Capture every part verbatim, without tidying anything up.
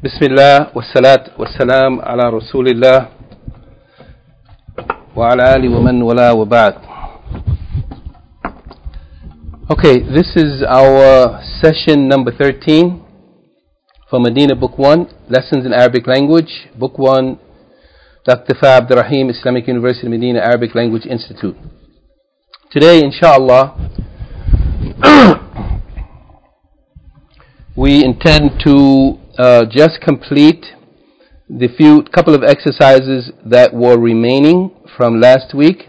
Bismillah wa salat wa salam ala Rasulillah wa ala ali wa man wala wa ba'd. Okay, this is our session number thirteen for Medina Book one, Lessons in Arabic Language, Book one, Doctor Fa Abdurrahim, Islamic University Medina Arabic Language Institute. Today, inshallah, we intend to uh, just complete the few couple of exercises that were remaining from last week,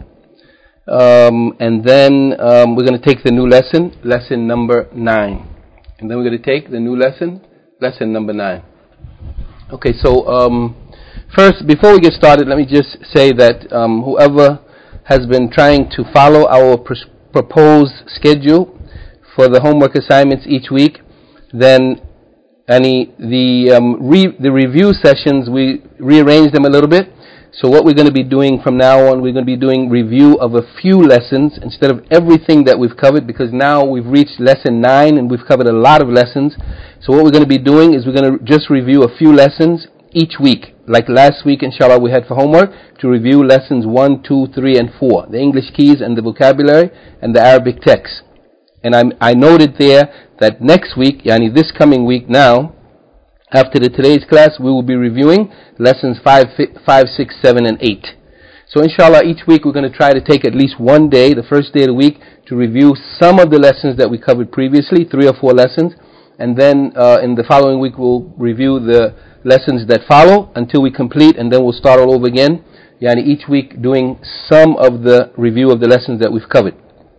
um, and then um, we're going to take the new lesson, lesson number nine, and then we're going to take the new lesson, lesson number nine. Okay, so um, first, before we get started, let me just say that um, whoever has been trying to follow our pr- proposed schedule for the homework assignments each week, then any the um, re- the review sessions, we rearranged them a little bit. So what we're going to be doing from now on, we're going to be doing review of a few lessons instead of everything that we've covered, because now we've reached lesson nine and we've covered a lot of lessons. So what we're going to be doing is we're going to just review a few lessons each week. Like last week, inshallah, we had for homework to review lessons one, two, three, and four, the English keys and the vocabulary and the Arabic text. And I, I noted there that next week, yani this coming week now, after the today's class, we will be reviewing lessons five, five, six, seven, and eight. So inshallah, each week we're going to try to take at least one day, the first day of the week, to review some of the lessons that we covered previously, three or four lessons, and then uh, in the following week we'll review the lessons that follow until we complete, and then we'll start all over again, yani each week doing some of the review of the lessons that we've covered.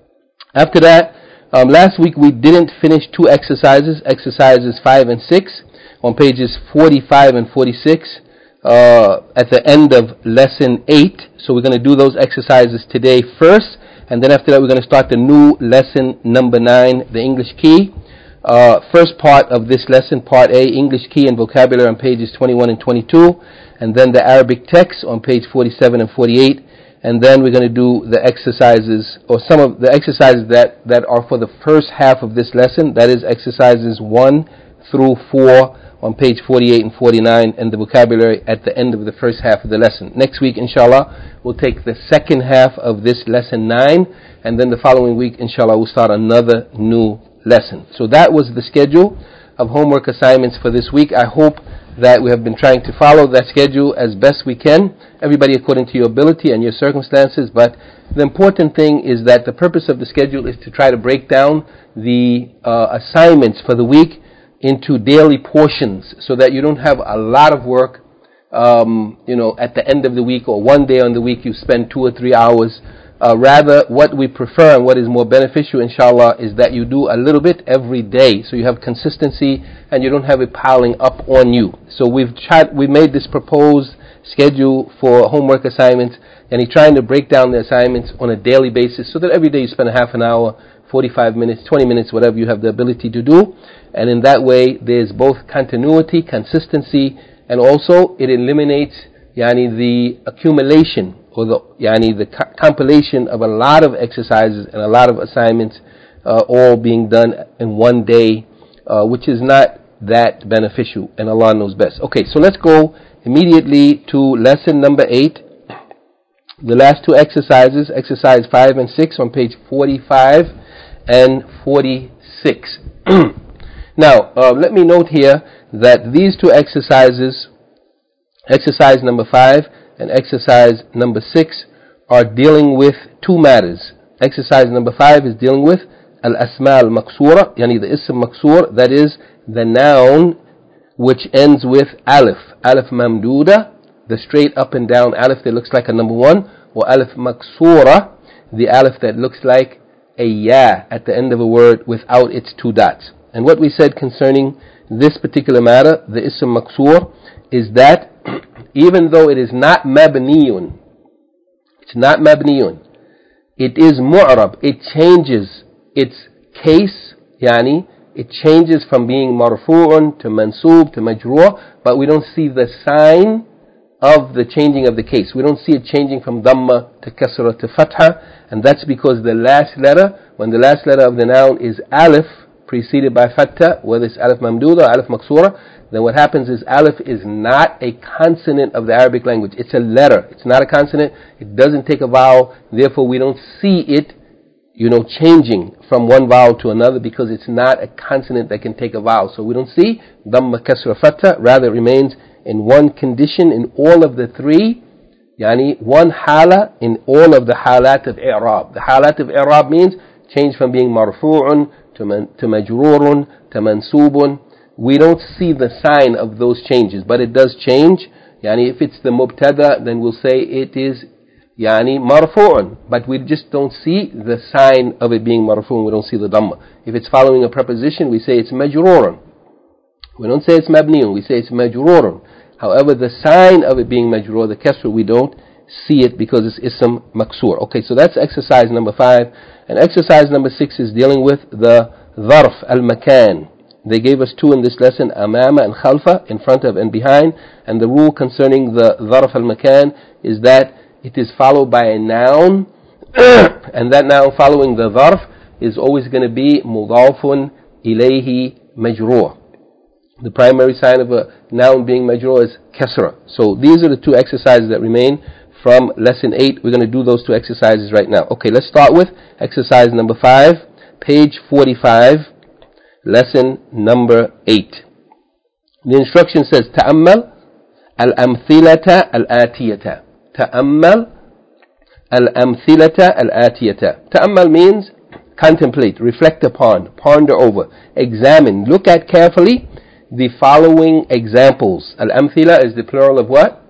After that, Um, last week we didn't finish two exercises, exercises five and six, on pages forty-five and forty-six, uh, at the end of lesson eight. So we're going to do those exercises today first, and then after that we're going to start the new lesson number nine, the English key. Uh, first part of this lesson, part A, English key and vocabulary on pages twenty-one and twenty-two, and then the Arabic text on page forty-seven and forty-eight. And then we're going to do the exercises, or some of the exercises that, that are for the first half of this lesson. That is exercises one through four on page forty-eight and forty-nine, and the vocabulary at the end of the first half of the lesson. Next week, inshallah, we'll take the second half of this lesson nine, and then the following week, inshallah, we'll start another new lesson. So that was the schedule of homework assignments for this week. I hope that we have been trying to follow that schedule as best we can, everybody according to your ability and your circumstances. But the important thing is that the purpose of the schedule is to try to break down the uh, assignments for the week into daily portions, so that you don't have a lot of work um, you know, at the end of the week, or one day on the week you spend two or three hours. Uh, rather, what we prefer and what is more beneficial, inshallah, is that you do a little bit every day, so you have consistency and you don't have it piling up on you. So we've tried, we made this proposed schedule for homework assignments, and he's trying to break down the assignments on a daily basis, so that every day you spend a half an hour, forty-five minutes, twenty minutes, whatever you have the ability to do. And in that way, there's both continuity, consistency, and also it eliminates yani the accumulation, or the yani the co- compilation of a lot of exercises and a lot of assignments, uh, all being done in one day, uh, which is not that beneficial, and Allah knows best. Okay, so let's go immediately to lesson number eight. The last two exercises, exercise five and six on page forty-five and forty-six. Now, uh, let me note here that these two exercises, exercise number five and exercise number six, are dealing with two matters. Exercise number five is dealing with al-asma al-maqsura, yani the ism maqsur, that is the noun which ends with alif, alif mamduda, the straight up and down alif that looks like a number one, or alif maqsura, the alif that looks like a ya at the end of a word without its two dots. And what we said concerning this particular matter, the ism maqsur, is that even though it is not mabniyun, it's not mabniyun, it is mu'rab, it changes its case, yani it changes from being marfu'un to mansub to majrur, but we don't see the sign of the changing of the case. We don't see it changing from dhamma to kasra to fatha, and that's because the last letter, when the last letter of the noun is alif, preceded by fatha, whether it's alif mamduda or alif maksura, then what happens is alif is not a consonant of the Arabic language. It's a letter. It's not a consonant. It doesn't take a vowel. Therefore, we don't see it, you know, changing from one vowel to another because it's not a consonant that can take a vowel. So we don't see dhamma, kasra, fatha. Rather, it remains in one condition in all of the three, yani one hala in all of the halat of i'rab. The halat of i'rab means change from being marfu'un to, man, to majrurun to mansubun. We don't see the sign of those changes, but it does change. Yani if it's the mubtada, then we'll say it is yani marfu'un, but we just don't see the sign of it being marfu'un. We don't see the dhamma. If it's following a preposition, we say it's majrurun. We don't say it's mabniun, we say it's majrurun. However, the sign of it being majrur, the kasra, we don't see it because it's ism maksur. Okay, so that's exercise number five. And exercise number six is dealing with the dharf al-makan. They gave us two in this lesson, amama and khalfa, in front of and behind. And the rule concerning the dharf al-makan is that it is followed by a noun, and that noun following the dharf is always going to be mudafun ilayhi majrur. The primary sign of a noun being majrur is kasra. So these are the two exercises that remain from lesson eight. We're going to do those two exercises right now. Okay, let's start with exercise number five, page forty-five, lesson number eight. The instruction says, ta'ammal al-amthilata al-atiyata. Ta'ammal al-amthilata al-atiyata. Ta'ammal means contemplate, reflect upon, ponder over, examine, look at carefully the following examples. Al-amthila is the plural of what?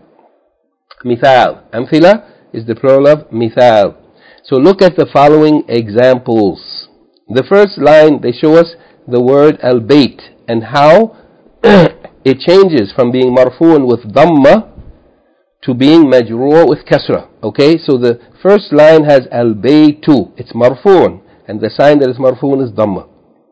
Mithal. Amthila is the plural of mithal. So look at the following examples. The first line, they show us the word al-bayt and how it changes from being marfu'un with dhamma to being majrur with kasra. Okay, so the first line has al-baytu. It's marfu'un, and the sign that is marfu'un is dhamma.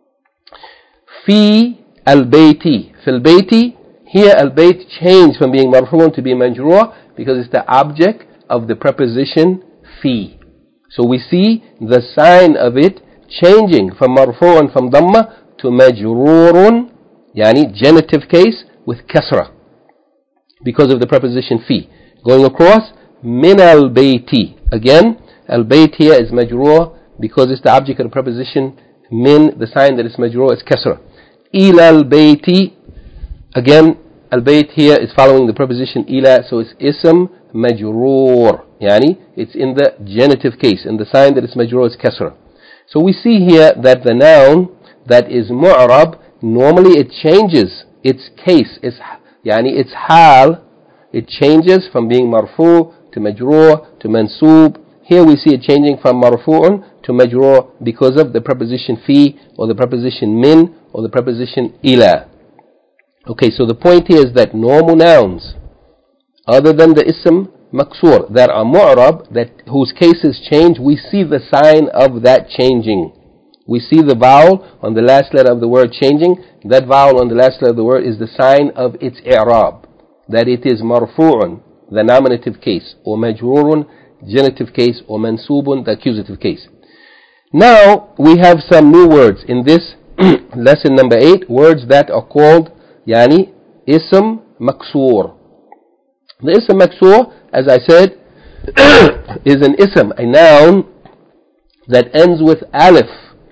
Fi al-bayti. Fil bayti, here al-bayt changed from being marfu'un to being majrur because it's the object of the preposition fi. So we see the sign of it changing from marfu'un from dhamma to majrurun, yani genitive case with kasra, because of the preposition fi. Going across, min al-bayti. Again, al-bayt here is majrur because it's the object of the preposition min. The sign that is majrur is kasra. Ila al-bayti. Again, al-bayt here is following the preposition ila, so it's ism majrur. Yani, it's in the genitive case, and the sign that is majrur is kasra. So we see here that the noun that is mu'rab, normally it changes its case, its, yani its hal, it changes from being marfu to majrur to mansub. Here we see it changing from marfu'un to majrur because of the preposition fi, or the preposition min, or the preposition ila. Okay, so the point here is that normal nouns, other than the ism maksur, that are mu'rab, that whose cases change, we see the sign of that changing. We see the vowel on the last letter of the word changing. That vowel on the last letter of the word is the sign of its i'rab, that it is marfu'un, the nominative case, or majrurun, genitive case, or mansubun, the accusative case. Now we have some new words in this lesson number eight, words that are called yani ism maksur. The ism maksur, as I said, is an ism, a noun that ends with alif,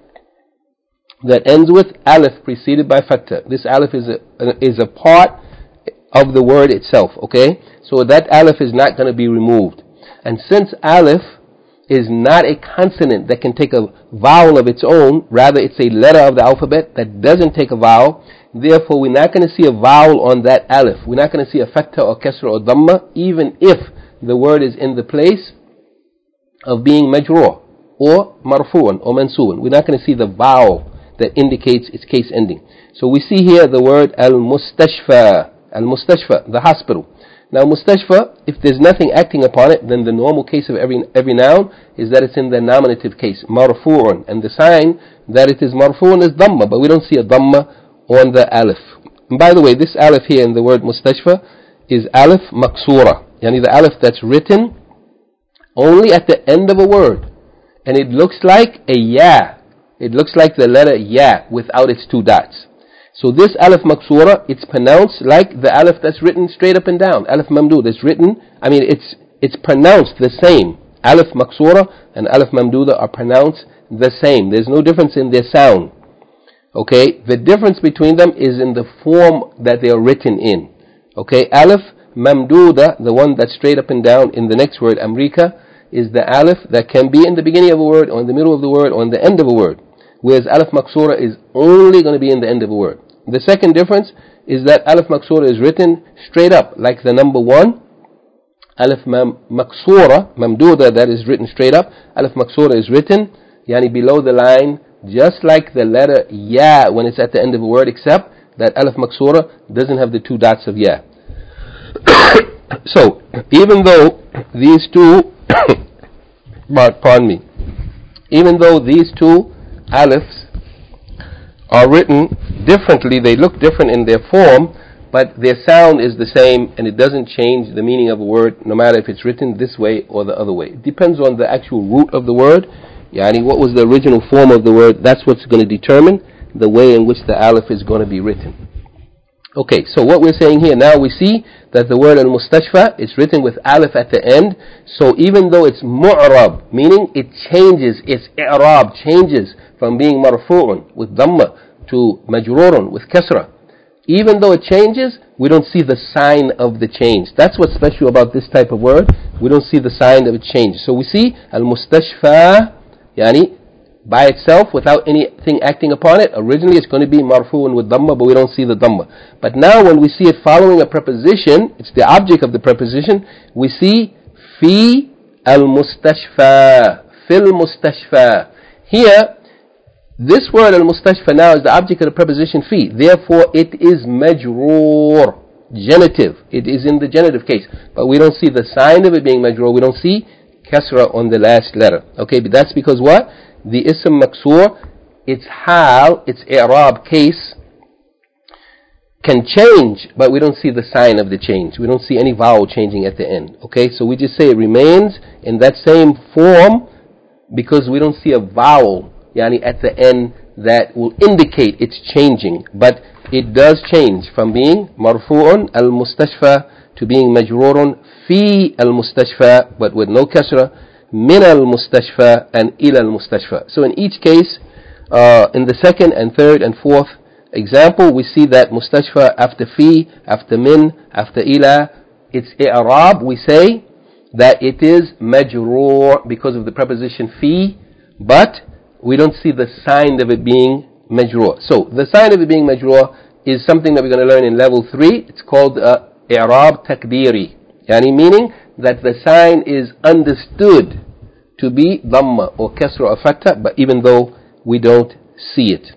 that ends with alif preceded by fatha. This alif is a, is a part of the word itself, okay? So that alif is not going to be removed. And since alif is not a consonant that can take a vowel of its own, rather it's a letter of the alphabet that doesn't take a vowel, therefore we're not going to see a vowel on that alif. We're not going to see a fatha or kasra or dhamma, even if the word is in the place of being majrur or marfu'un or mansubun. We're not going to see the vowel that indicates its case ending. So we see here the word al-mustashfa, al-mustashfa, the hospital. Now mustashfa, if there's nothing acting upon it, then the normal case of every every noun is that it's in the nominative case, marfu'un, and the sign that it is marfu'un is dhamma, but we don't see a dhamma on the alif. And by the way, this alif here in the word mustashfa is alif maksura, yani the alif that's written only at the end of a word, and it looks like a ya. It looks like the letter ya without its two dots. So this alif maksura, it's pronounced like the alif that's written straight up and down. Alif mamdud is written, I mean, it's it's pronounced the same. Alif maksura and alif mamduda are pronounced the same. There's no difference in their sound. Okay, the difference between them is in the form that they are written in. Okay, alif mamduda, the one that's straight up and down in the next word, Amrika, is the alif that can be in the beginning of a word, or in the middle of the word, or in the end of a word. Whereas alif maksura is only going to be in the end of a word. The second difference is that alif maksura is written straight up, like the number one. Alif mam maksura, mamduda, that is written straight up. Alif maksura is written, yani below the line, just like the letter ya when it's at the end of a word, except that alif maksura doesn't have the two dots of ya. So, even though these two, pardon me, even though these two alifs are written differently, they look different in their form, but their sound is the same, and it doesn't change the meaning of a word, no matter if it's written this way or the other way. It depends on the actual root of the word, yani what was the original form of the word. That's what's going to determine the way in which the alif is going to be written. Okay, so what we're saying here now, we see that the word al-mustashfa is written with alif at the end. So even though it's mu'rab, meaning it changes, its i'rab changes from being marfu'un with dhamma to majrurun with kasra. Even though it changes, we don't see the sign of the change. That's what's special about this type of word. We don't see the sign of a change. So we see al-mustashfa, yani by itself, without anything acting upon it. Originally it's going to be marfu'un with dhamma, but we don't see the dhamma. But now when we see it following a preposition, it's the object of the preposition, we see fi al-mustashfa, fil mustashfa. Here, this word al-mustashfa now is the object of the preposition fi. Therefore, it is majroor, genitive. It is in the genitive case. But we don't see the sign of it being majroor. We don't see kasra on the last letter. Okay, but that's because what? The ism maksur, its hal, its i'rab case, can change, but we don't see the sign of the change. We don't see any vowel changing at the end. Okay, so we just say it remains in that same form because we don't see a vowel, yani at the end, that will indicate it's changing. But it does change from being marfu'un al-mustashfa to being majrurun fi al-mustashfa, but with no kasra, min al-mustashfa and ila al-mustashfa. So in each case, uh, in the second and third and fourth example, we see that mustashfa after fi, after min, after ila, its i'rab, we say that it is majroor because of the preposition fi, but we don't see the sign of it being majroor. So the sign of it being majroor is something that we're going to learn in level three. It's called uh, i'rab takdiri, yani meaning that the sign is understood to be dhamma or kasra or fatha, but even though we don't see it.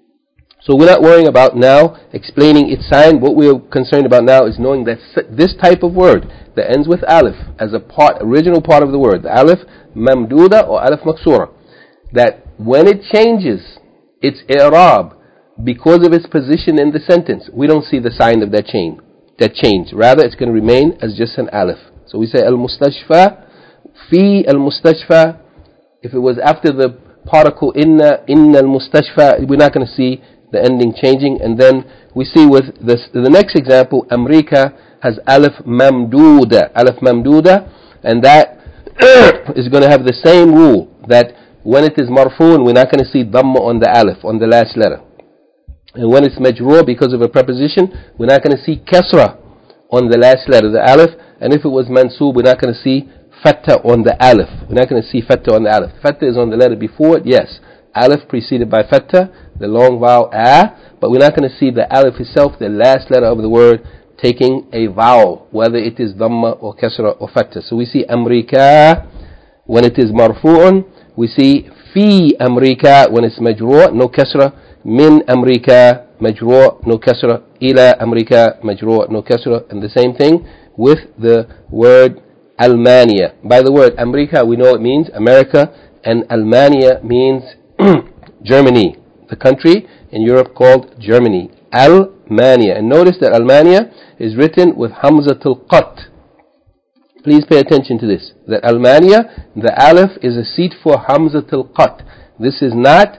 So we're not worrying about now explaining its sign. What we're concerned about now is knowing that this type of word that ends with alif as a part, original part of the word, the alif mamduda or alif maksura, that when it changes its i'rab because of its position in the sentence, we don't see the sign of that change. That change. Rather, it's going to remain as just an alif. So we say al-mustashfa, fi al-mustashfa. If it was after the particle inna, inna al-mustashfa, we're not going to see the ending changing. And then we see with this, the next example, Amrika has alif mamduda, alif mamduda, and that is going to have the same rule, that when it is marfu'un, we're not going to see dhamma on the alif, on the last letter. And when it's majroor because of a preposition, we're not going to see kasra on the last letter, the alif. And if it was mansoob, we're not going to see fatha on the alif. We're not going to see fatha on the alif. Fatha is on the letter before it, yes. Alif preceded by fatha, the long vowel a, but we're not going to see the alif itself, the last letter of the word, taking a vowel, whether it is dhamma or kasra or fatha. So we see amrika when it is marfu'un. We see fi amrika when it's majroor, no kasra. Min amrika majroor, no kasra. Ila amrika majroor, no kasra. And the same thing with the word Almania. By the word Amrika, we know it means America, and Almania means Germany, the country in Europe called Germany. Almania. And notice that Almania is written with Hamzatul Qat. Please pay attention to this. That Almania, the alif is a seat for Hamzatul Qat. This is not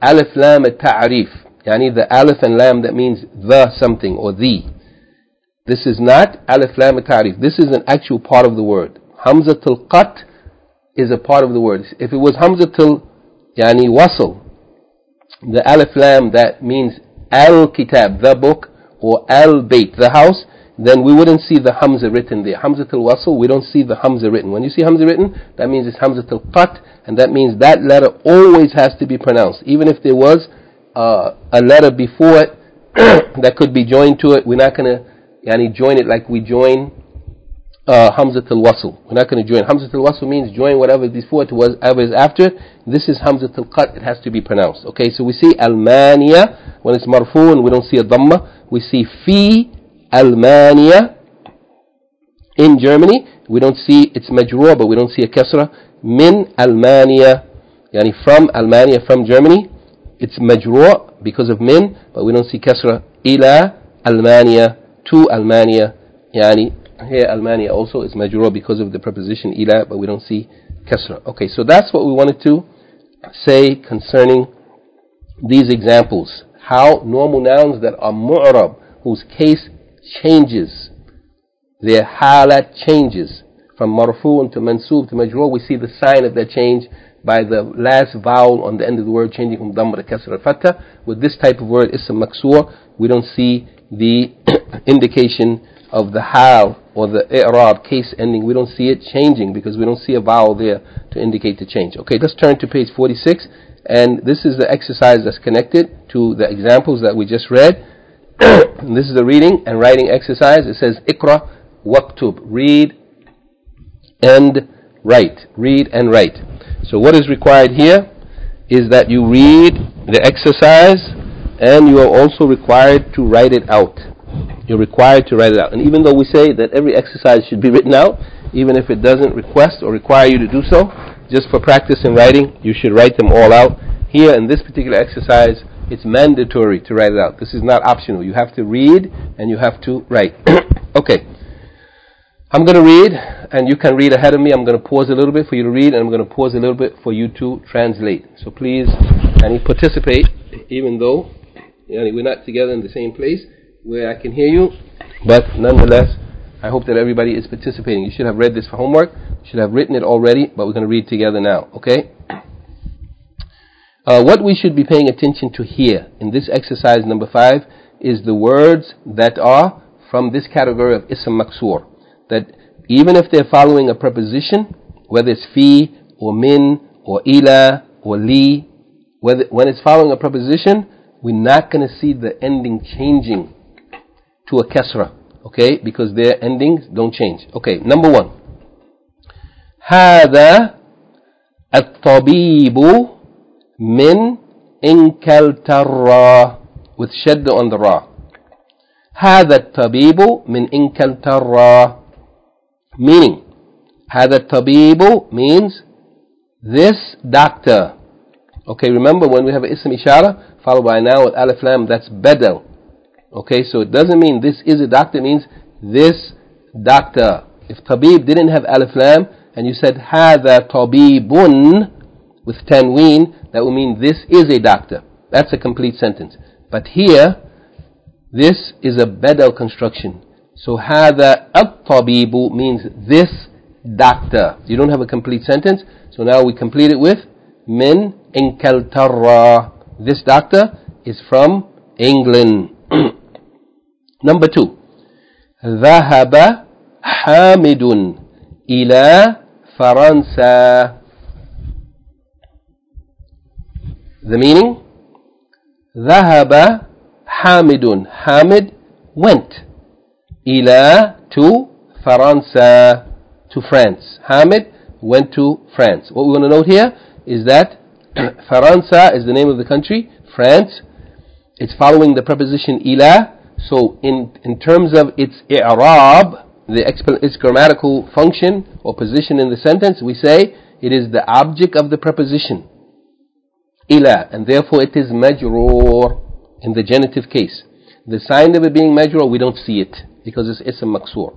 alif lam at-ta'rif, yani the alif and lam that means the something or the. This is not alif lam at-ta'rif. This is an actual part of the word. Hamzatul qat is a part of the word. If it was Hamzatul yani wasl, the alif lam that means al-kitab, the book, or al-bayt, the house, then we wouldn't see the Hamza written there. Hamzatul wasl, we don't see the Hamza written. When you see Hamza written, that means it's Hamzatul qat, and that means that letter always has to be pronounced. Even if there was uh, a letter before it that could be joined to it, we're not going to yani, join it like we join uh, Hamzatul wasl. We're not going to join. Hamzatul wasl means join whatever is before it to whatever is after it. This is Hamzatul qat, it has to be pronounced. Okay, so we see Almania, when it's marfu and we don't see a dhamma. We see fi Almania in Germany, we don't see, it's majroor, but we don't see a kasra. Min Almania, yani from Almania, from Germany, it's majroor because of min, but we don't see kasra. Ila Almania, to Almania, yani here Almania also is majroor because of the preposition ila, but we don't see kasra. Okay, so that's what we wanted to say concerning these examples. How normal nouns that are mu'rab, whose case changes, their halat changes from marfu' to mansub to majroor. We see the sign of that change by the last vowel on the end of the word changing from dhamma to kasra al-fatha. With this type of word, ism maksur, we don't see the indication of the hal or the i'rab case ending. We don't see it changing because we don't see a vowel there to indicate the change. Okay, let's turn to page forty-six, and this is the exercise that's connected to the examples that we just read. And this is a reading and writing exercise. It says Iqra waktub, read and write, read and write. So what is required here is that you read the exercise and you are also required to write it out. You're required to write it out. And even though we say that every exercise should be written out, even if it doesn't request or require you to do so, just for practice in writing, you should write them all out. Here in this particular exercise, it's mandatory to write it out. This is not optional. You have to read and you have to write. Okay. I'm going to read and you can read ahead of me. I'm going to pause a little bit for you to read and I'm going to pause a little bit for you to translate. So please, and participate, even though yani, we're not together in the same place where I can hear you. But nonetheless, I hope that everybody is participating. You should have read this for homework. You should have written it already, but we're going to read together now. Okay? Uh, what we should be paying attention to here in this exercise number five is the words that are from this category of ism maksur. That even if they're following a preposition, whether it's fi or min or ila or li, whether, when it's following a preposition, we're not going to see the ending changing to a kasra, okay? Because their endings don't change. Okay, number one. هذا الطبيب من إنكلترا, with shadda on the ra. هذا الطبيب من إنكلترا, meaning هذا الطبيب means this doctor. Okay, remember when we have an ism ishara followed by now with alif lam, that's badal. Okay, so it doesn't mean this is a doctor, it means this doctor. If tabib didn't have alif lam and you said هذا طبيب with tanween, that would mean this is a doctor. That's a complete sentence. But here, this is a badal construction. So هذا الطبيب means this doctor. You don't have a complete sentence. So now we complete it with min Inkaltarra. This doctor is from England. Number two. ذهب حامد إلى فرنسا. The meaning? ذهب حامد. Hamid went. إلى to فرنسا, to France. Hamid went to France. What we want to note here is that Faransa is the name of the country, France. It's following the preposition ila. So in in terms of its i'rab, the its grammatical function or position in the sentence, we say it is the object of the preposition ila, and therefore it is majroor in the genitive case. The sign of it being majroor, we don't see it because it's ism maksur.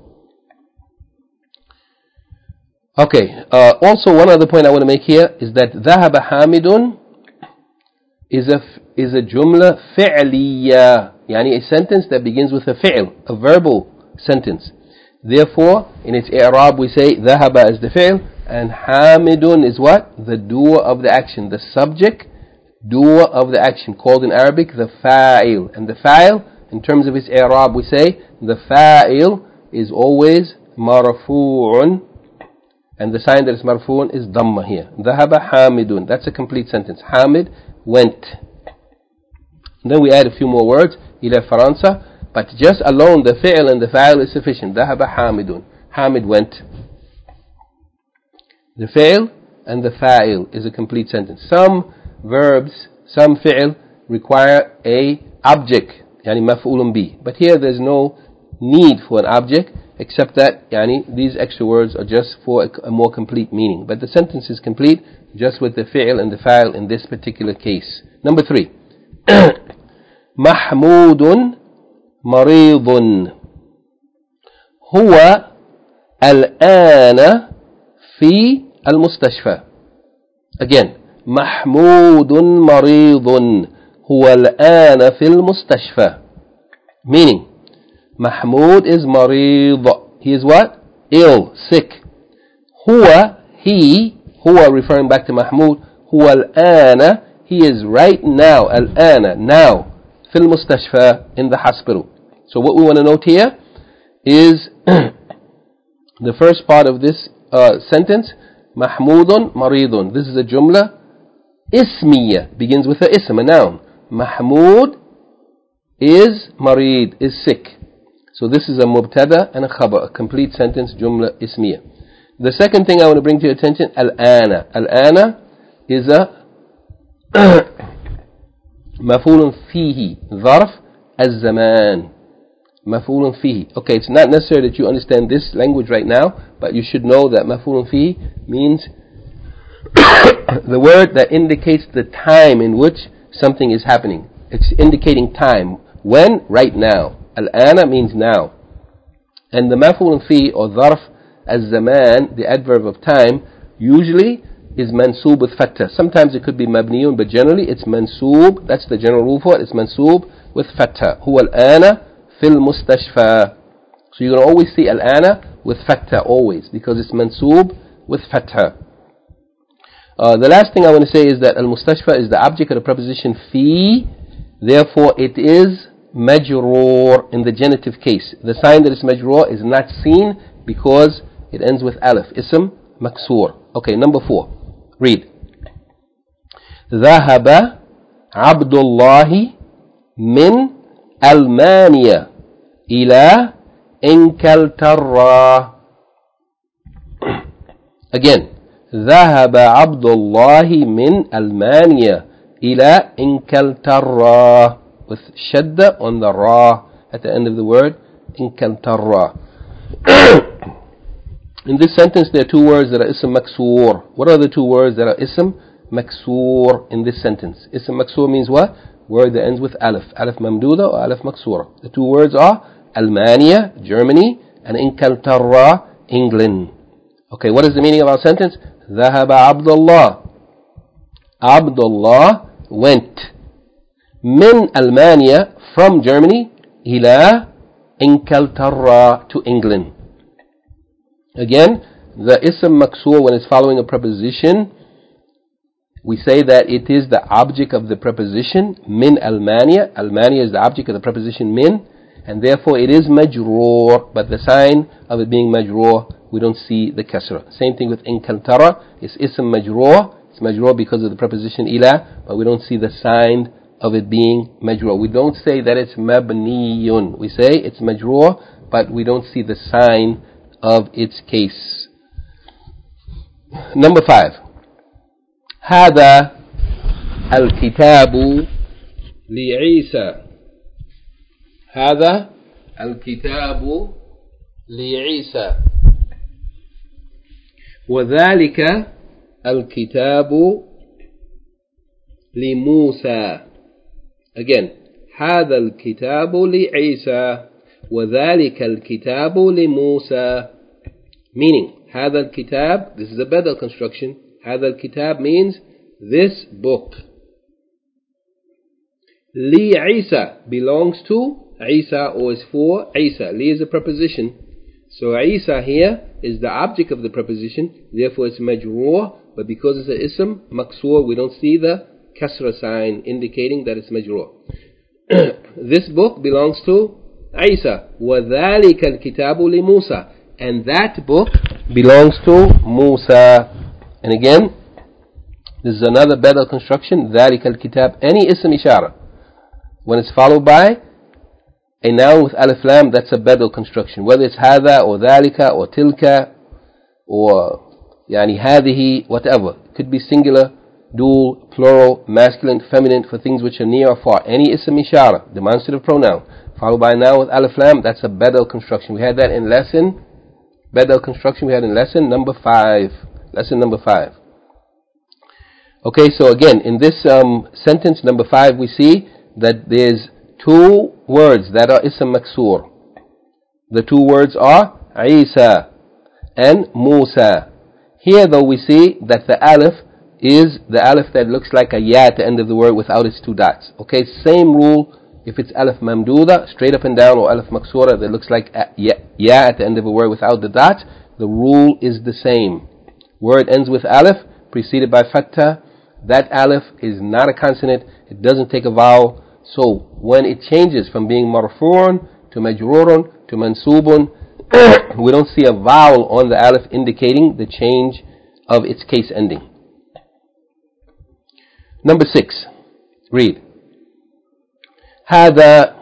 Okay, uh, also one other point I want to make here is that ذهب حامد is a is a jumla fi'liya, yani a sentence that begins with a fi'l, a verbal sentence. Therefore, in its i'rab we say dhahaba is the fi'l, and hamidun is what? The doer of the action, the subject, doer of the action, called in Arabic the fa'il. And the fa'il, in terms of its i'rab, we say the fa'il is always marfu'un, and the sign that is marfu'un is dhamma here. Dhahaba hamidun. That's a complete sentence. Hamid went. And then we add a few more words. Ila Faransa. But just alone the fi'l and the fa'il is sufficient. Dhahaba hamidun. Hamid went. The fi'l and the fa'il is a complete sentence. Some verbs, some fi'l require a object, yani maf'ulun bi. But here there's no need for an object, except that yani these extra words are just for a, a more complete meaning. But the sentence is complete just with the fi'l and the fa'il in this particular case. Number three. Mahmudun maridun. Huwa al-ana fi al-mustashfa. Again. Mahmudun maridun. Huwa al-ana fi al-mustashfa. Meaning, Mahmud is marid. He is what? Ill, sick. Huwa, he, huwa referring back to Mahmud. Huwa al-ana, he is right now, al-ana, now, fil mustashfa, in the hospital. So what we want to note here is the first part of this uh, sentence, Mahmudun maridun. This is a jumla ismiya, begins with a ism, a noun. Mahmud is marid, is sick. So this is a mubtada and a khabar, a complete sentence, jumla ismiya. The second thing I want to bring to your attention, al-ana. Al-ana is a maf'ulun fihi, dharf az-zaman. Maf'ulun fihi. Okay, it's not necessary that you understand this language right now, but you should know that maf'ulun fihi means the word that indicates the time in which something is happening. It's indicating time. When? Right now. Al-ana means now. And the maf'ulun fi or dharf az-zaman, the adverb of time, usually is mansoob with fatha. Sometimes it could be mabniyun, but generally it's mansoob. That's the general rule for it. It's mansoob with fatha. Huwa al-ana fil mustashfa. So you're going to always see al-ana with fatha, always, because it's mansoob with fatha. Uh, the last thing I want to say is that al-mustashfa is the object of the preposition fi. Therefore, it is majroor in the genitive case. The sign that is majroor is not seen because it ends with alif. Ism maksur. Okay, number four. Read. ذهب عبد الله من ألمانيا إلى إنكلترا. Again. ذهب عبد الله من ألمانيا إلى إنكلترا. With shadda on the ra at the end of the word, Inkaltarra. In this sentence there are two words that are ism maksur. What are the two words that are ism maksur in this sentence? Ism maksur means what? Word that ends with alif. Alif mamduda or alif maksura. The two words are Almania, Germany, and Inkaltarra, England. Okay, what is the meaning of our sentence? ذهب عبد الله. Abdullah went. Min Almania, from Germany, ila Inkaltarra, to England. Again, the ism maksur, when it's following a preposition, we say that it is the object of the preposition min Almania. Almania is the object of the preposition min, and therefore it is majroor, but the sign of it being majroor, we don't see the kasra. Same thing with Inkaltarra, it's ism majroor. It's majroor because of the preposition ila, but we don't see the sign of it being majroor. We don't say that it's mabniyun. We say it's majroor, but we don't see the sign of its case. Number five. هذا الكتاب لعيسى. هذا الكتاب لعيسى. وذلك الكتاب لموسى. Again, هذا الكتاب لعيسى وذلك الكتاب لموسى. Meaning, هذا الكتاب, this is a badal construction. هذا الكتاب means this book. Li Isa belongs to Isa or is for Isa. Li is a preposition. So Isa here is the object of the preposition. Therefore it's majroor. But because it's an ism, maksur, we don't see the kasra sign indicating that it's majroor. This book belongs to Isa. وَذَلِكَ الْكِتَابُ لِمُوسَى. And that book belongs to Musa. And again, this is another badal construction. ذَلِكَ الْكِتَاب. Any ism ishara, when it's followed by a noun with alif lam, that's a badal construction. Whether it's هذا or ذَلِكَ or tilka or yani هذه, whatever. It could be singular, dual, plural, masculine, feminine, for things which are near or far. Any ism ishara, demonstrative pronoun, followed by a noun with alif lam, that's a badal construction. We had that in lesson, badal construction we had in lesson number five. Lesson number five. Okay, so again, in this um, sentence number five, we see that there's two words that are ism maksur. The two words are Isa and Musa. Here though we see that the alif is the alif that looks like a ya at the end of the word without its two dots. Okay, same rule if it's alif mamduda, straight up and down, or alif maksura that looks like ya, ya at the end of a word without the dot. The rule is the same. Word ends with alif, preceded by fattah. That alif is not a consonant. It doesn't take a vowel. So when it changes from being marfu'un to majrurun to mansubun, we don't see a vowel on the alif indicating the change of its case ending. Number six. Read. هذا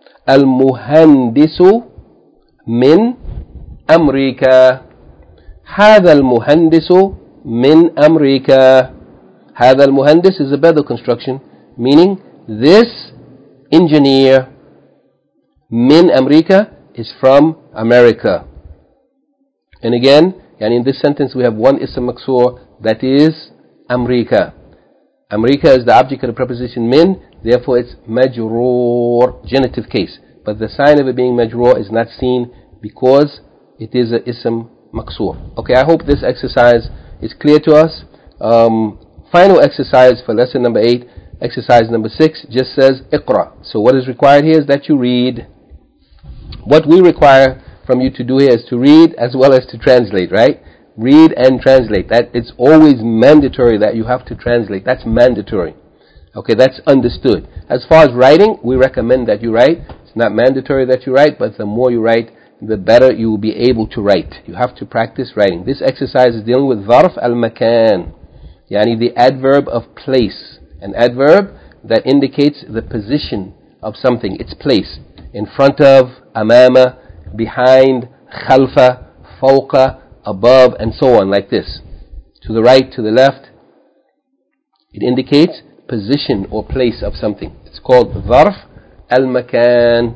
المهندس من أمريكا. هذا المهندس من أمريكا. هذا المهندس is a badal construction, meaning this engineer min America is from America. And again, and in this sentence we have one ism maksur, that is America. America is the object of the preposition min, therefore it's majroor, genitive case. But the sign of it being majroor is not seen because it is a ism maksur. Okay, I hope this exercise is clear to us. Um, final exercise for lesson number eight, exercise number six, just says Iqra. So what is required here is that you read. What we require from you to do here is to read as well as to translate, right? Read and translate. That it's always mandatory that you have to translate. That's mandatory. Okay, that's understood. As far as writing, we recommend that you write. It's not mandatory that you write, but the more you write, the better you will be able to write. You have to practice writing. This exercise is dealing with Zarf al-Makan, yani the adverb of place. An adverb that indicates the position of something, its place. In front of, amama, behind, khalfa, fawqa, above, and so on, like this. To the right, to the left. It indicates position or place of something. It's called Zarf al-Makan.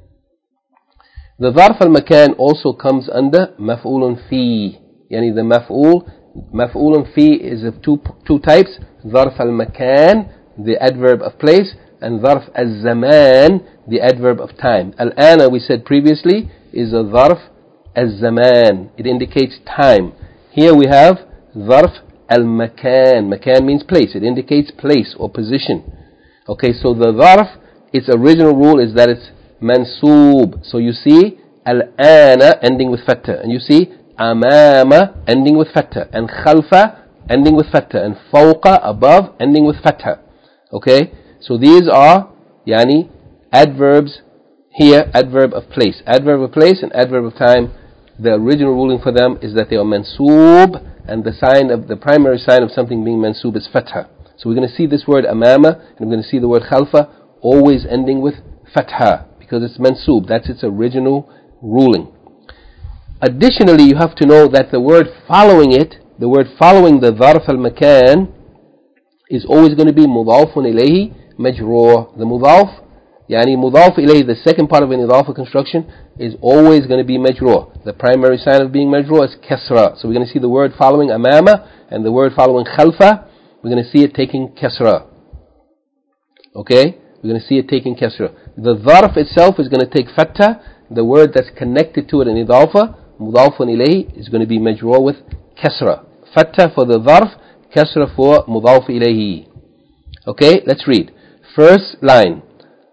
The Zarf al-Makan also comes under Maf'ulun fi. Yani the Maf'ul, Maf'ulun fi is of two, two types. Zarf al-Makan, the adverb of place, and Zarf al-Zaman, the adverb of time. Al-Ana, we said previously, is a Zarf al-Zaman. It indicates time. Here we have Zarf al-Makan. Makan means place. It indicates place or position. Okay, so the Zarf, its original rule is that it's mansoob. So you see al-Ana ending with fattah, and you see amama ending with fattah, and khalfa ending with fattah, and fawqa above ending with fattah. Okay, so these are yani adverbs here, adverb of place, adverb of place and adverb of time. The original ruling for them is that they are mansoob, and the sign of the primary sign of something being mansoob is fathah. So we're going to see this word amama, and we're going to see the word khalfa always ending with fathah because it's mansoob. That's its original ruling. Additionally, you have to know that the word following it, the word following the Zarf al-Makan, is always going to be mudafun ilayhi majroor. The mudaf, yani mudaf ilayhi, the second part of an idafa construction, is always going to be majroor. The primary sign of being majroor is kasra. So we're going to see the word following amama and the word following khalfa, we're going to see it taking kasra. Okay? We're going to see it taking kasra. The Zarf itself is going to take fattah. The word that's connected to it in idafa, mudafun ilayhi, is going to be majroor with kasra. Fattah for the Zarf, kasra for mudaf ilayhi. Okay, let's read. First line.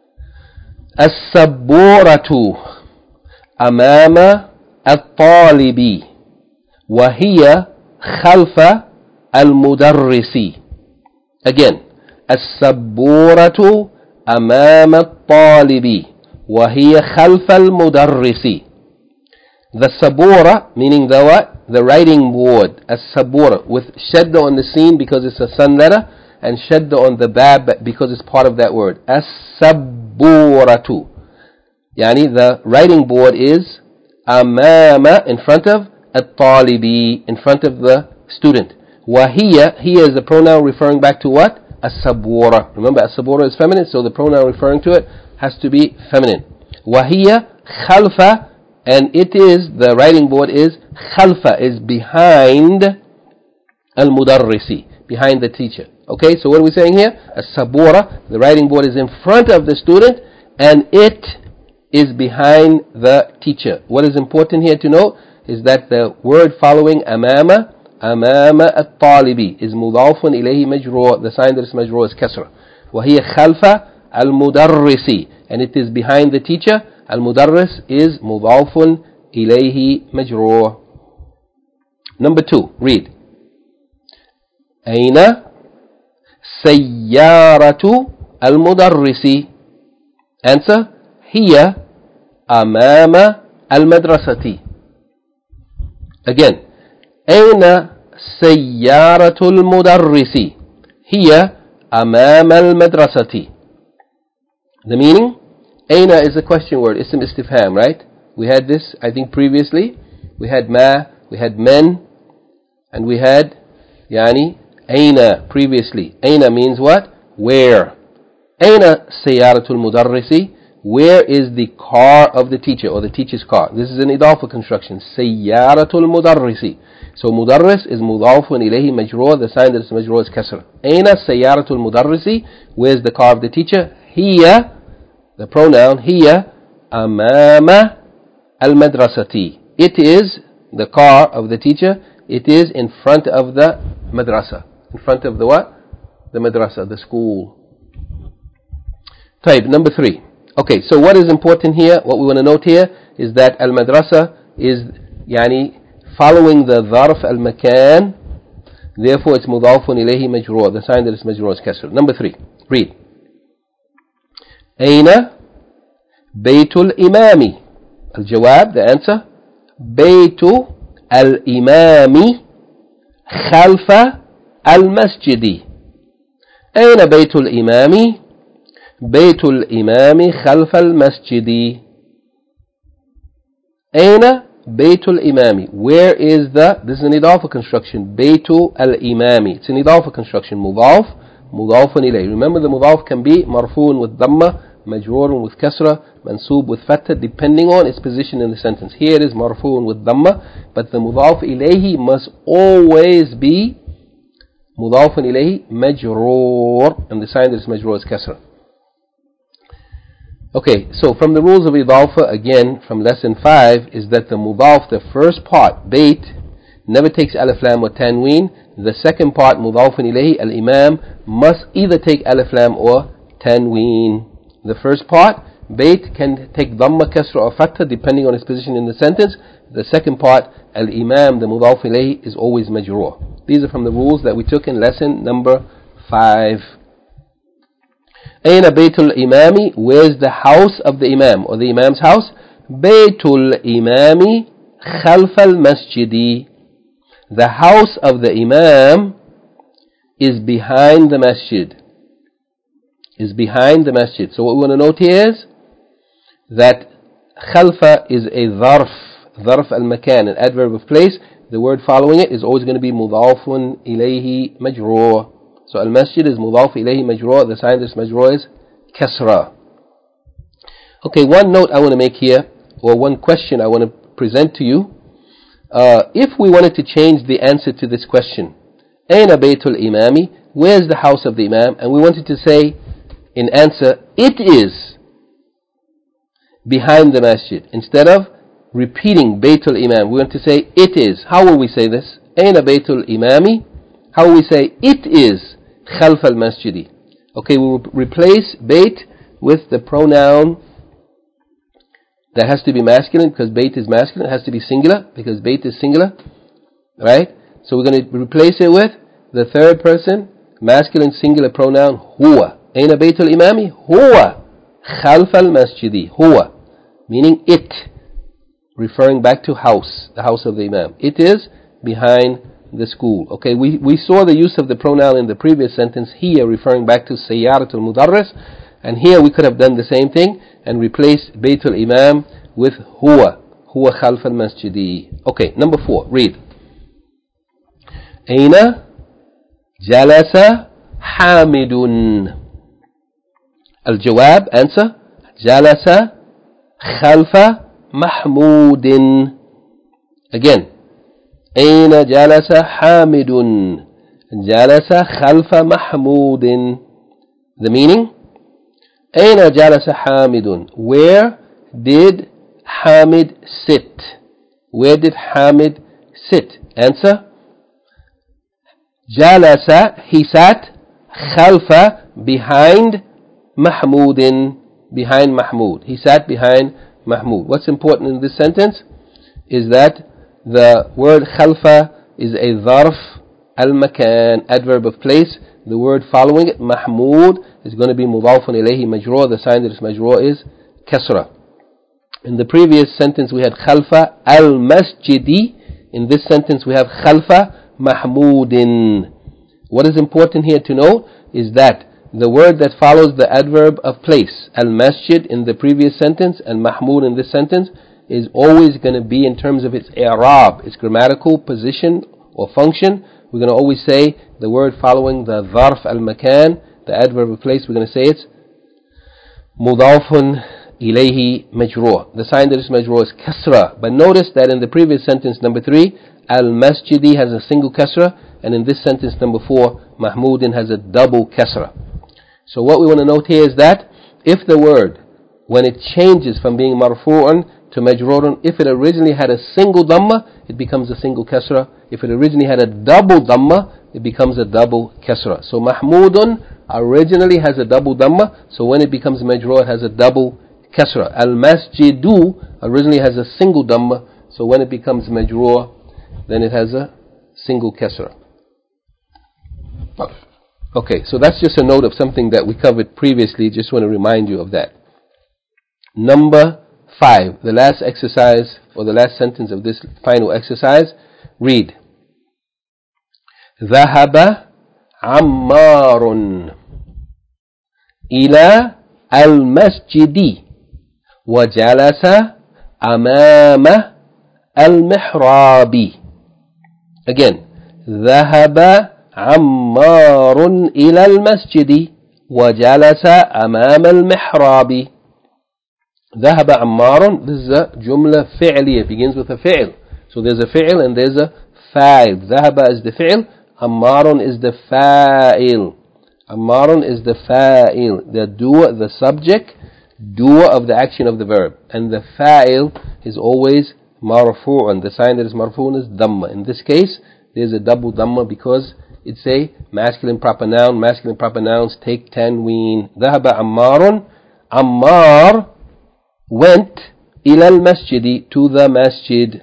السبورة أمام الطالب وهي خلف المدرس. Again. السبورة أمام الطالب وهي خلف المدرس. The sabura, meaning the what? The writing board. As-sabura, with shadda on the scene because it's a sun letter, and shadda on the bab because it's part of that word. As-saburatu. Yani the writing board is amama, in front of, at-talibi, in front of the student. Wahiya, here is the pronoun referring back to what? As-sabura. Remember, as-sabura is feminine, so the pronoun referring to it has to be feminine. Wahiya khalfa, and it is, the writing board is khalfa, is behind al-mudarrisi, behind the teacher. Okay, so what are we saying here? As-sabura, the writing board is in front of the student, and it is behind the teacher. What is important here to note is that the word following amama, amama at-talibi, is mudafun ilayhi majrur. The sign that is majrur is kasra. وهي خلف المدرس, and it is behind the teacher. Al-mudarris is mudafun ilayhi majrur. Number two, read. أين سيارة المدرس? Answer. هي أمام المدرسة. Again. أين سيارة المدرس؟ هي أمام المدرسة. The meaning? أين is a question word, ism istifham, right? We had this, I think, previously. We had ma, we had men, and we had yani أين previously. أين means what? Where? أين سيارة المدرس? Where is the car of the teacher, or the teacher's car? This is an idafa construction. سيارة المدرس. So mudarris is mudafun ilayhi majrur. The sign that is majrur is kasra. Aina sayyaratul mudarrisi? Where's the car of the teacher? Hiya, the pronoun hiya, amama al madrasati. It is the car of the teacher. It is in front of the madrasa. In front of the what? The madrasa, the school. Type number three. Okay, so what is important here? What we want to note here is that al madrasa is yani following the dharf al-makan, therefore it's mudafun ilayhi majrur. The sign that is majrur is kasr. Number three, read. Aina baytul imami? Al-jawab, the answer. Baytu al-imami khalfa al-masjidi. Aina baytul imami? Baytul imami khalfa al-masjidi. Aina Baytul Imami. Where is the, this is an idafa construction, Baytu al-Imami. It's an idafa construction, mudaf, mudafun ilayhi. Remember the mudaf can be marfuun with dhamma, majroorun with kasra, mansoob with fatha, depending on its position in the sentence. Here it is marfuun with dhamma, but the mudaf ilayhi must always be mudafun ilayhi majroor, and the sign that is majroor is kasra. Okay, so from the rules of idafa, again, from lesson five, is that the mudaf, the first part, bayt, never takes alif lam or tanween. The second part, mudafun ilayhi, al-imam, must either take alif lam or tanween. The first part, bayt, can take dhamma, kasra or fatha, depending on its position in the sentence. The second part, al-imam, the mudaf ilayhi, is always majroor. These are from the rules that we took in lesson number five. Aina Baytul Imami? Where's the house of the Imam, or the Imam's house? Baytul Imami khalf al-masjidi. The house of the Imam is behind the masjid. Is behind the masjid. So what we want to note here is that khalfa is a dharf, dharf al-makan, an adverb of place. The word following it is always going to be mudafun ilayhi majroor. So al-masjid is mudaf ilayhi majroor. The sign this majroor is kasra. Okay, one note I want to make here, or one question I want to present to you. Uh, if we wanted to change the answer to this question, Aina Baytul Imami? Where's the house of the Imam? And we wanted to say in answer, it is behind the masjid. Instead of repeating Baytul Imam, we want to say it is. How will we say this? Aina Baytul Imami? How will we say it is khalf al-masjidi? Okay, we will replace bait with the pronoun that has to be masculine because bait is masculine. It has to be singular because bait is singular. Right? So we're going to replace it with the third person, masculine singular pronoun, huwa. Aina baytul imami? Huwa. Khalf al-masjidi. Huwa. Meaning it. Referring back to house, the house of the imam. It is behind the school. Okay, we, we saw the use of the pronoun in the previous sentence here, referring back to sayyaratul mudarris. And here we could have done the same thing and replaced baytul imam with huwa. Huwa khalf al-masjidi. Okay, number four. Read. Aina jalasa hamidun. Al-jawab, answer. Jalasa khalfa mahmudin. Again. Aina jalasa hamidun. Jalasa khalfa mahmudin. The meaning? Aina jalasa hamidun. Where did Hamid sit? Where did Hamid sit? Answer. Jalasa, he sat, khalfa, behind Mahmudin, behind Mahmud. He sat behind Mahmud. What's important in this sentence is that the word khalfa is a dharf al-makan, adverb of place. The word following it, Mahmud, is going to be mudafun ilayhi majrur. The sign that is majrur is kasra. In the previous sentence we had khalfa al-masjidi. In this sentence we have khalfa Mahmudin. What is important here to know is that the word that follows the adverb of place, al-masjid in the previous sentence and Mahmud in this sentence, is always going to be in terms of its i'rab, its grammatical position or function. We're going to always say the word following the dharf al-makan, the adverb of place, we're going to say it's mudafun ilayhi majrur. The sign that is majrur is kasra. But notice that in the previous sentence number three, al-masjidi has a single kasra, and in this sentence number four, Mahmudin has a double kasra. So what we want to note here is that if the word, when it changes from being marfu'un to majrurun, if it originally had a single dhamma, it becomes a single kasra. If it originally had a double dhamma, it becomes a double kasra. So Mahmudun originally has a double dhamma, so when it becomes majrur, it has a double kasra. Al-masjidu originally has a single dhamma, so when it becomes majrur, then it has a single kasra. Okay, so that's just a note of something that we covered previously. Just want to remind you of that. Number five, the last exercise or the last sentence of this final exercise. Read. ذهب عمار إلى المسجد وجلس أمام المحراب. Again. ذهب عمار إلى المسجد وجلس أمام المحراب. ذهب عمار. This is a جملة فعلية. It begins with a fi'l. So there's a fi'l and there's a fa'il. ذهب is the fi'l. عمار is the fa'il. عمار is the fa'il. The doer, the subject, doer of the action of the verb. And the fa'il is always marfu'un. The sign that is marfu'un is dhamma. In this case, there's a double dhamma because it's a masculine proper noun. Masculine proper nouns take tanween. ذهب عمار. Ammar went إلى المسجد, to the masjid.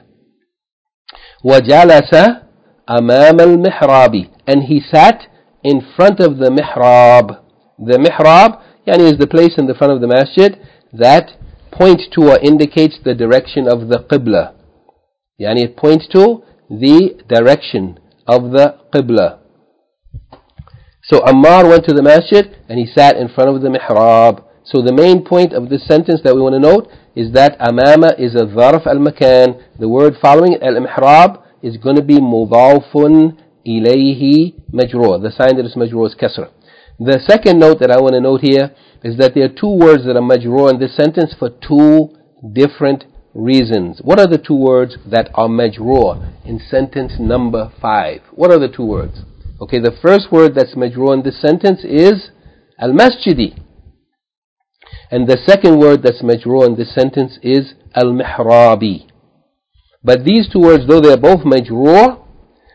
وجلس أمام المحراب, and he sat in front of the mihrab. The mihrab yani is the place in the front of the masjid that points to or indicates the direction of the qibla. Yani it points to the direction of the qibla. So Ammar went to the masjid and he sat in front of the mihrab. So the main point of this sentence that we want to note is that amama is a dharf al-makan. The word following it, al-mihrab, is going to be mudafun ilayhi majrur. The sign that is majrur is kasra. The second note that I want to note here is that there are two words that are majrur in this sentence for two different reasons. What are the two words that are majrur in sentence number five? What are the two words? Okay, the first word that's majrur in this sentence is al-masjidi. And the second word that's majrur in this sentence is al-mihrabi. But these two words, though they are both majrur,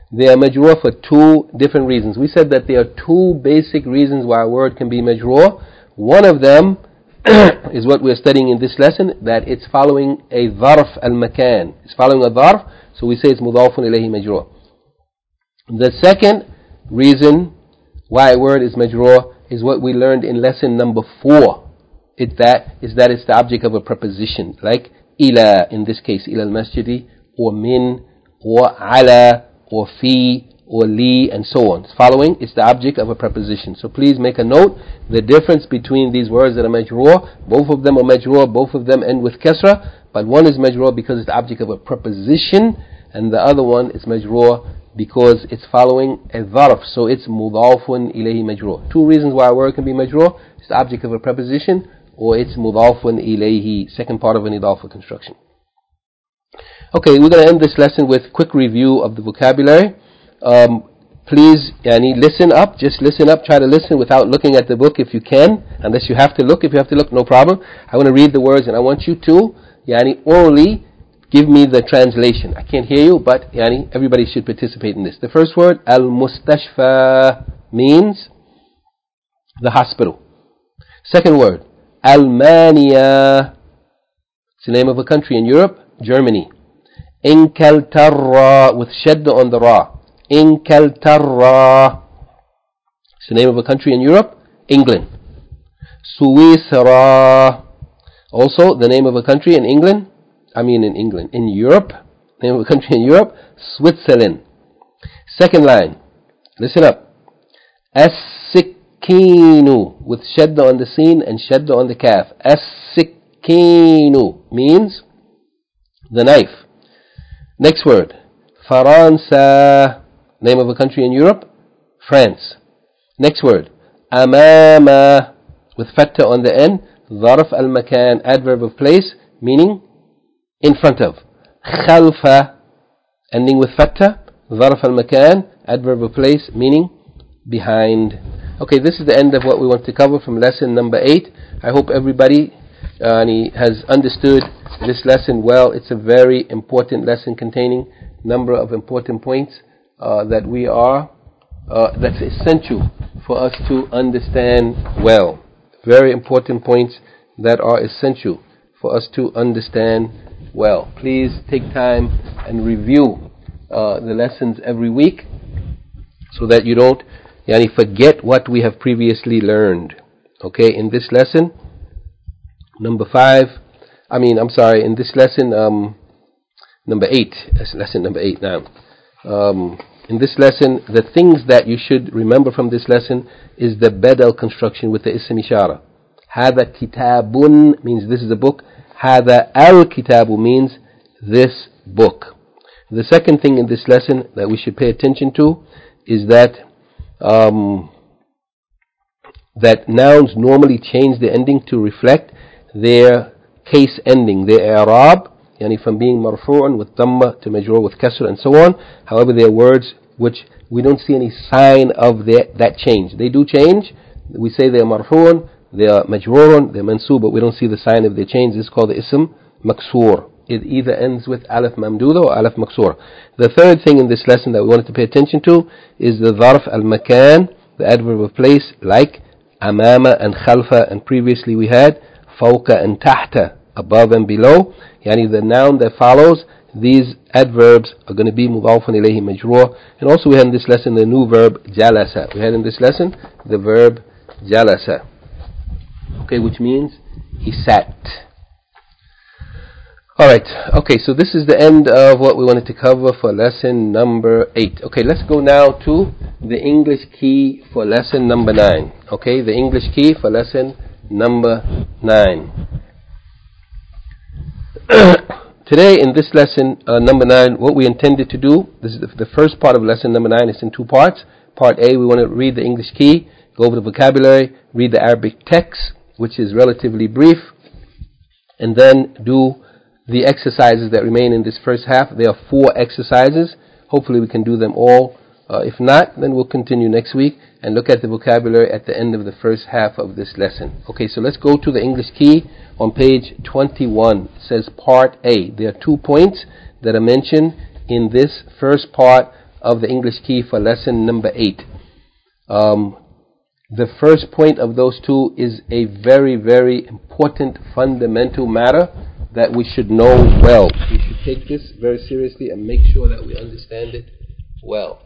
They are majroor for two different reasons. We said that there are two basic reasons why a word can be majroor. One of them is what we're studying in this lesson, that it's following a dharf al-makan. It's following a dharf, so we say it's mudafun ilayhi majroor. The second reason why a word is majroor is what we learned in lesson number four. It that is that it's the object of a preposition, like ila in this case, ila al-masjidi, or min, or ala, or fi, or li, and so on. It's following, it's the object of a preposition. So please make a note, the difference between these words that are majroor, both of them are majroor, both of them end with kasra, but one is majroor because it's the object of a preposition, and the other one is majroor because it's following a dharf, so it's mudafun ilayhi majroor. Two reasons why a word can be majroor: it's the object of a preposition, or it's mudafun ilayhi, second part of an idafa construction. Okay, we're going to end this lesson with quick review of the vocabulary. Um, please, yani, listen up, just listen up, try to listen without looking at the book if you can, unless you have to look. If you have to look, no problem. I want to read the words and I want you to, yani, orally give me the translation. I can't hear you, but yani, everybody should participate in this. The first word, al-mustashfa, means the hospital. Second word, Almania, it's the name of a country in Europe, Germany. Inkaltarra, with shadda on the ra. Inkaltarra, it's the name of a country in Europe, England. Suwisra, also the name of a country in England, I mean in England, in Europe, name of a country in Europe, Switzerland. Second line, listen up. As-sikkinu, with shadda on the sin and shadda on the kaf. As-sikkinu means the knife. Next word, Faransa, name of a country in Europe, France. Next word, Amama, with fatta on the end, dharf al-makan, adverb of place, meaning in front of. Khalfa, ending with fatta, dharf al-makan, adverb of place, meaning behind. Okay, this is the end of what we want to cover from lesson number eight. I hope everybody uh, has understood this lesson well. It's a very important lesson containing a number of important points uh, that we are, uh, that's essential for us to understand well. Very important points that are essential for us to understand well. Please take time and review uh, the lessons every week so that you don't yani, forget what we have previously learned. Okay, in this lesson, number five, I mean, I'm sorry, in this lesson, um, number eight, that's lesson number eight now. Um, in this lesson, the things that you should remember from this lesson is the badal construction with the ism ishara. Hada kitabun means this is a book. Hada al-kitabu means this book. The second thing in this lesson that we should pay attention to is that um, that nouns normally change the ending to reflect their case ending, their i'rab, yani from being marfu'un with dhamma to majroor with kasr and so on. However, they are words which we don't see any sign of that, that change. They do change. We say they are marfu'un, they are majroorun, they are mansoob, but we don't see the sign of their change. This is called the ism maksur. It either ends with alif mamduda or alif maksur. The third thing in this lesson that we wanted to pay attention to is the dharf al-makan, the adverb of place, like amama and khalfa, and previously we had fawqa and tahta, above and below. Yani the noun that follows, these adverbs are going to be mudafun ilayhi majroor. And also we had in this lesson the new verb jalasa. We had in this lesson the verb jalasa, okay, which means he sat. Alright, okay, so this is the end of what we wanted to cover for lesson number eight. Okay, let's go now to the English key for lesson number nine. Okay, the English key for lesson number nine. Today in this lesson uh, number nine, what we intended to do, this is the, the first part of lesson number nine, is in two parts. Part A, we want to read the English key, go over the vocabulary, read the Arabic text, which is relatively brief, and then do the exercises that remain in this first half. There are four exercises. Hopefully we can do them all. Uh, if not, then we'll continue next week and look at the vocabulary at the end of the first half of this lesson. Okay, so let's go to the English key on page twenty-one. It says Part A. There are two points that are mentioned in this first part of the English key for lesson number eight. Um, the first point of those two is a very, very important fundamental matter that we should know well. We should take this very seriously and make sure that we understand it well.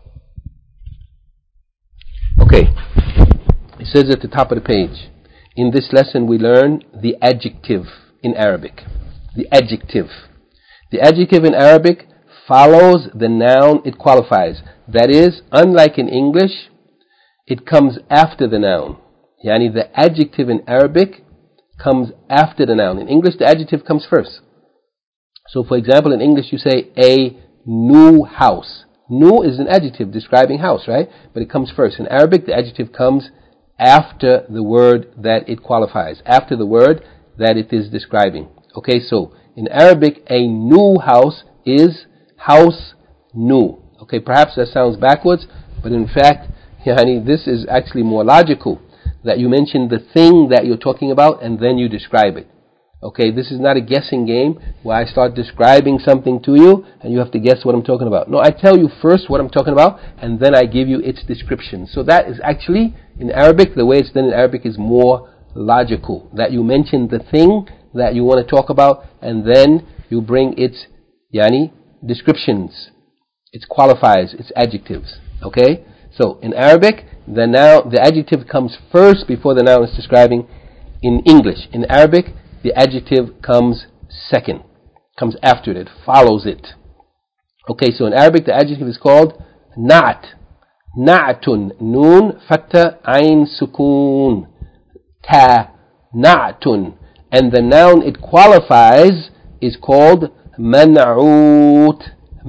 Okay, it says at the top of the page, in this lesson we learn the adjective in Arabic. The adjective. The adjective in Arabic follows the noun it qualifies. That is, unlike in English, it comes after the noun. Yani the adjective in Arabic comes after the noun. In English, the adjective comes first. So for example, in English you say a new house. New is an adjective describing house, right? But it comes first. In Arabic, the adjective comes after the word that it qualifies, after the word that it is describing. Okay, so in Arabic, a new house is house new. Okay, perhaps that sounds backwards, but in fact, yani, this is actually more logical, that you mention the thing that you're talking about and then you describe it. Okay, this is not a guessing game where I start describing something to you and you have to guess what I'm talking about. No, I tell you first what I'm talking about and then I give you its description. So that is actually, in Arabic, the way it's done in Arabic is more logical. That you mention the thing that you want to talk about and then you bring its, yani, descriptions, its qualifiers, its adjectives. Okay? So in Arabic, the noun, the adjective comes first before the noun is describing. In English, in Arabic, the adjective comes second, comes after it, follows it. Okay, so in Arabic, the adjective is called na'at. Na'atun, noon, fatta, ayn, sukoon, ta, na'atun. And the noun it qualifies is called man'oot.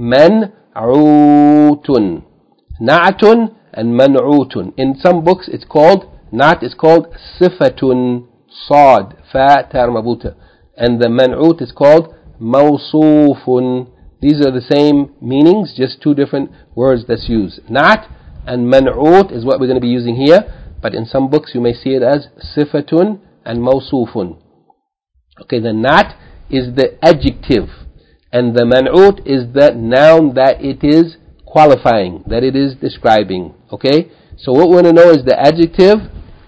Man'ootun. Na'atun and man'ootun. In some books it's called, na'at is called sifatun, sad, fa, tar mabuta. And the man'oot is called mawsoofun. These are the same meanings, just two different words that's used. Na'at and man'oot is what we're going to be using here, but in some books you may see it as sifatun and mawsoofun. Okay, the na'at is the adjective, and the man'oot is the noun that it is qualifying, that it is describing. Okay, so what we want to know is the adjective,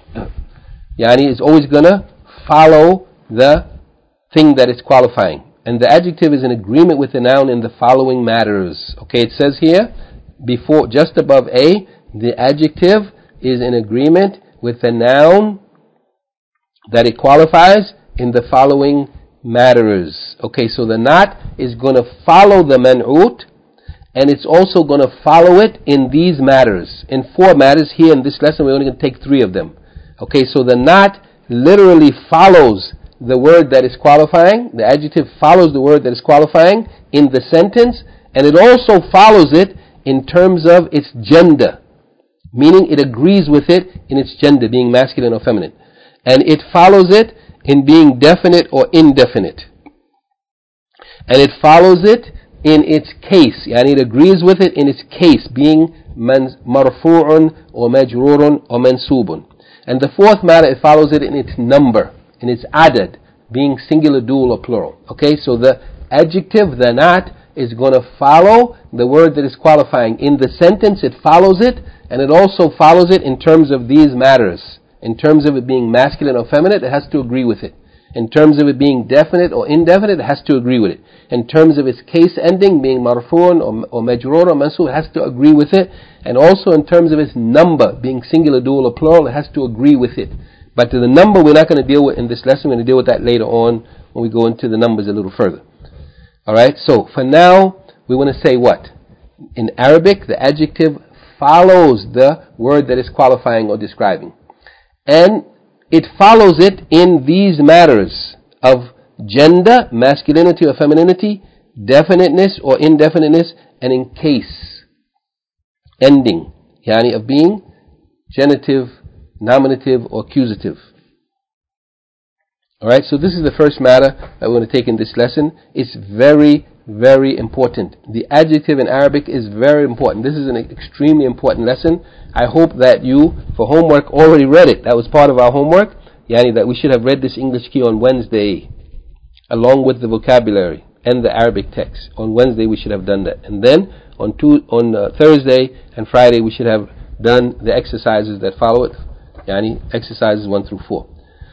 yani, is always going to follow the thing that it's qualifying. And the adjective is in agreement with the noun in the following matters. Okay, it says here, before, just above A, the adjective is in agreement with the noun that it qualifies in the following matters. Okay, so the na'at is going to follow the man'oot, and it's also going to follow it in these matters. In four matters here in this lesson, we're only going to take three of them. Okay, so the na'at literally follows the word that is qualifying. The adjective follows the word that is qualifying in the sentence, and it also follows it in terms of its gender, meaning it agrees with it in its gender, being masculine or feminine. And it follows it in being definite or indefinite. And it follows it in its case, yani it agrees with it in its case, being marfu'un or majrurun or mansubun. And the fourth matter, it follows it in its number, in its adad, being singular, dual or plural. Okay, so the adjective, the na'at, is going to follow the word that is qualifying. In the sentence, it follows it, and it also follows it in terms of these matters. In terms of it being masculine or feminine, it has to agree with it. In terms of it being definite or indefinite, it has to agree with it. In terms of its case ending, being marfu'un or, or majrur or mansub, it has to agree with it. And also in terms of its number, being singular, dual or plural, it has to agree with it. But the number we're not going to deal with in this lesson. We're going to deal with that later on when we go into the numbers a little further. Alright, so for now, we want to say what? In Arabic, the adjective follows the word that is qualifying or describing. And it follows it in these matters of gender, masculinity or femininity, definiteness or indefiniteness, and in case, ending, yani of being genitive, nominative, or accusative. Alright, so this is the first matter that we're going to take in this lesson. It's very, very important. The adjective in Arabic is very important. This is an extremely important lesson. I hope that you, for homework, already read it. That was part of our homework. Yani that we should have read this English key on Wednesday, along with the vocabulary and the Arabic text. On Wednesday we should have done that. And then on two, on uh, Thursday and Friday we should have done the exercises that follow it. Yani exercises one through four.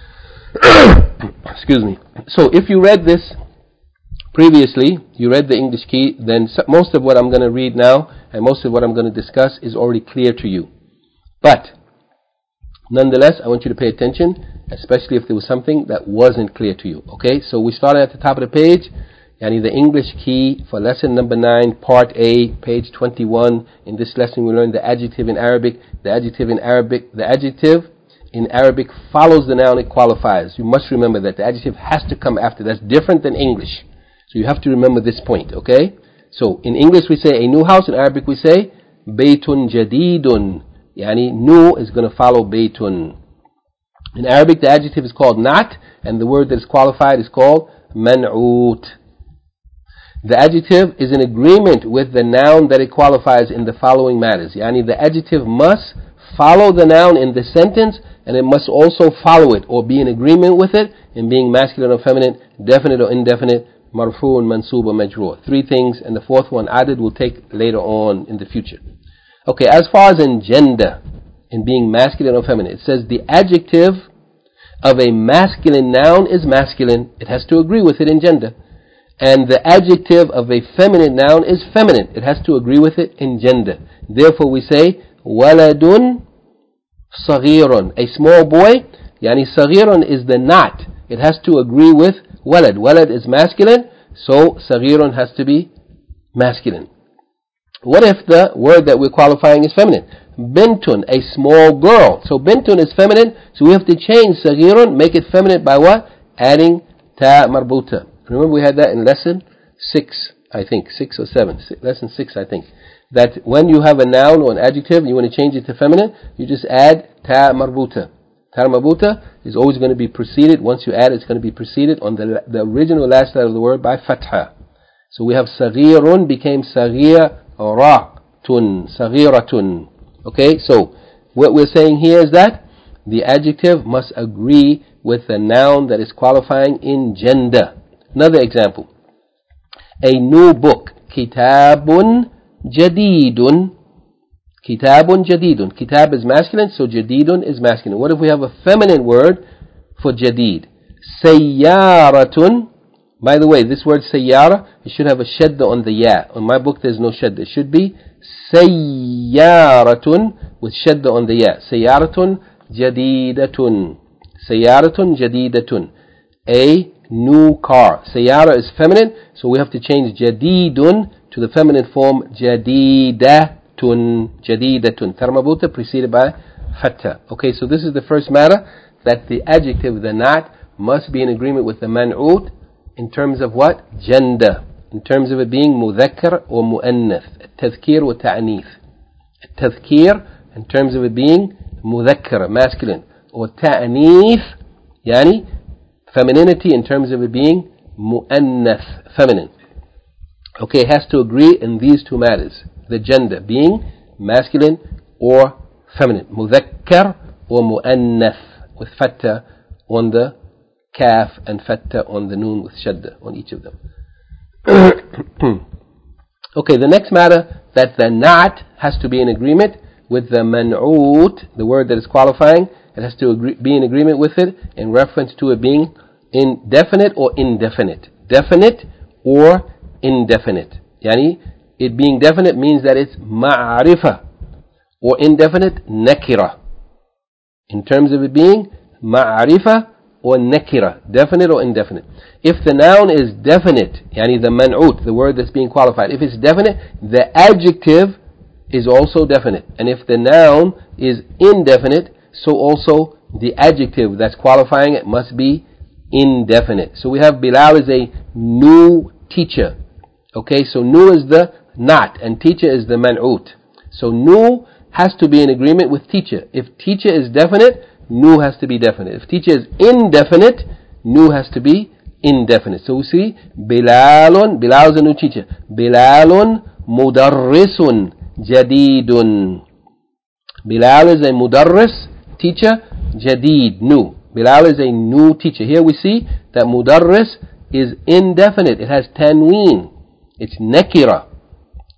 Excuse me. So if you read this previously, you read the English key, then most of what I'm going to read now and most of what I'm going to discuss is already clear to you. But nonetheless, I want you to pay attention, especially if there was something that wasn't clear to you. Okay, so we started at the top of the page. Yani the English key for lesson number nine, part A, page twenty-one. In this lesson we learned the adjective in Arabic. The adjective in Arabic, the adjective in Arabic follows the noun it qualifies. You must remember that the adjective has to come after. That's different than English. So you have to remember this point, okay? So in English we say a new house. In Arabic we say baytun jadidun. Yani new is going to follow baytun. In Arabic the adjective is called not, and the word that is qualified is called man'oot. The adjective is in agreement with the noun that it qualifies in the following matters. Yani the adjective must follow the noun in the sentence, and it must also follow it or be in agreement with it in being masculine or feminine, definite or indefinite, marfu'un, mansub, or majroor. Three things, and the fourth one added we'll take later on in the future. Okay, as far as in gender, in being masculine or feminine, it says the adjective of a masculine noun is masculine. It has to agree with it in gender. And the adjective of a feminine noun is feminine. It has to agree with it in gender. Therefore we say waladun saghirun, a small boy. Yani saghirun is the not. It has to agree with walad. Walad is masculine, so saghirun has to be masculine. What if the word that we're qualifying is feminine? Bintun, a small girl. So bintun is feminine, so we have to change saghirun, make it feminine by what? Adding ta marbuta. Remember we had that in lesson six, I think, six or seven, lesson six, I think. That when you have a noun or an adjective and you want to change it to feminine, you just add ta marbuta. Ta marbuta is always going to be preceded, once you add it, it's going to be preceded on the, the original last letter of the word by fatha. So we have saghirun became saghiratun, saghiratun. Okay, so what we're saying here is that the adjective must agree with the noun that is qualifying in gender. Another example, a new book, kitabun jadidun. Kitabun jadidun. Kitab is masculine, so jadidun is masculine. What if we have a feminine word for jadid? Sayyaratun. By the way, this word sayyara, it should have a shadda on the ya. On my book there's no shadda. It should be sayyaratun with shadda on the ya. Sayyaratun jadidatun. Sayyaratun jadidatun. A new car. Sayyara is feminine, so we have to change jadidun to the feminine form jadidatun. Jadidatun. Tarmabuta preceded by fatha. Okay, so this is the first matter, that the adjective, the not, must be in agreement with the man'oot in terms of what? Gender. In terms of it being mudhakkar or mu'annath. Tadhkir wa ta'anith. Tadhkir in terms of it being mudhakkar, masculine, or ta'anith, yani femininity in terms of it being mu'annath, feminine. Okay, it has to agree in these two matters. The gender being masculine or feminine. Mudhakkar or mu'annath with fatha on the kaf and fatha on the noon with shadda on each of them. Okay, the next matter, that the not has to be in agreement with the man'oot, the word that is qualifying. It has to agree, be in agreement with it in reference to it being indefinite or indefinite. Definite or indefinite. Yani, it being definite means that it's ma'arifa, or indefinite, nakira. In terms of it being ma'arifa or nakira, definite or indefinite. If the noun is definite, yani the man'oot, the word that's being qualified, if it's definite, the adjective is also definite. And if the noun is indefinite, so also the adjective that's qualifying it must be indefinite. So we have Bilal is a new teacher. Okay, so new is the not, and teacher is the man'oot. So new has to be in agreement with teacher. If teacher is definite, new has to be definite. If teacher is indefinite, new has to be indefinite. So we see Bilalun, Bilal is a new teacher. Bilalun mudarrisun jadidun. Bilal is a mudarris, teacher, jadid, new. Bilal is a new teacher. Here we see that mudarris is indefinite. It has tanween. It's nakira.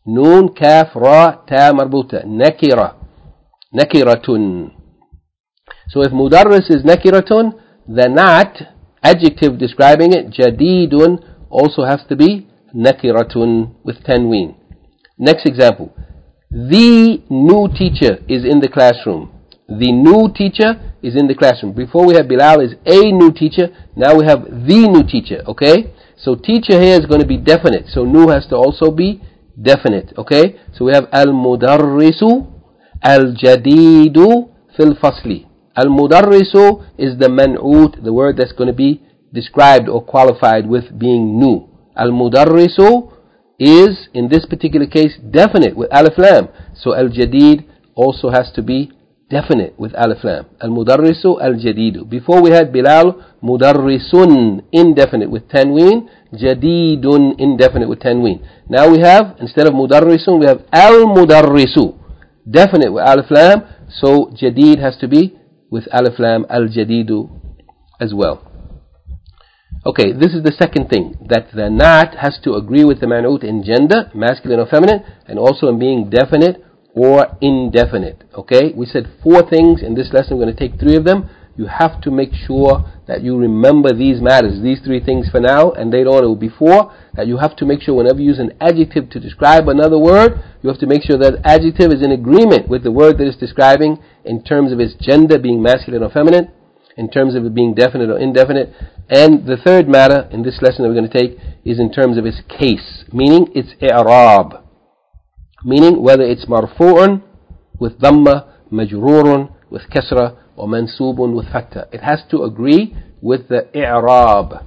Noon, kaf, ra, ta marbuta. Nakira. Nakiratun. So if mudarris is nakiratun, the nat, adjective describing it, jadidun, also has to be nakiratun with tanween. Next example. The new teacher is in the classroom. The new teacher is in the classroom. Before we have Bilal is a new teacher. Now we have the new teacher. Okay? So teacher here is going to be definite. So new has to also be definite. Okay? So we have al-mudarrisu, al-jadidu fil fasli. Al-mudarrisu is the man'ut, the word that's going to be described or qualified with being new. Al-mudarrisu is, in this particular case, definite with alif lam. So al-jadid also has to be definite with alif lam. Al-mudarrisu, al-jadidu. Before we had Bilal, mudarrisun, indefinite with tanween, jadidun, indefinite with tanween. Now we have, instead of mudarrisun, we have al-mudarrisu, definite with alif lam. So jadid has to be with alif lam, al-jadidu as well. Okay, this is the second thing, that the nat has to agree with the man'ut in gender, masculine or feminine, and also in being definite or indefinite. Okay, we said four things in this lesson. We're going to take three of them. You have to make sure that you remember these matters, these three things for now, and later on it will be four. That you have to make sure whenever you use an adjective to describe another word, you have to make sure that adjective is in agreement with the word that it's describing in terms of its gender being masculine or feminine, in terms of it being definite or indefinite. And the third matter in this lesson that we're going to take is in terms of its case, meaning its i'rab, meaning whether it's marfu'un with dhamma, majrurun with kasra, or mansubun with fatha. It has to agree with the i'rab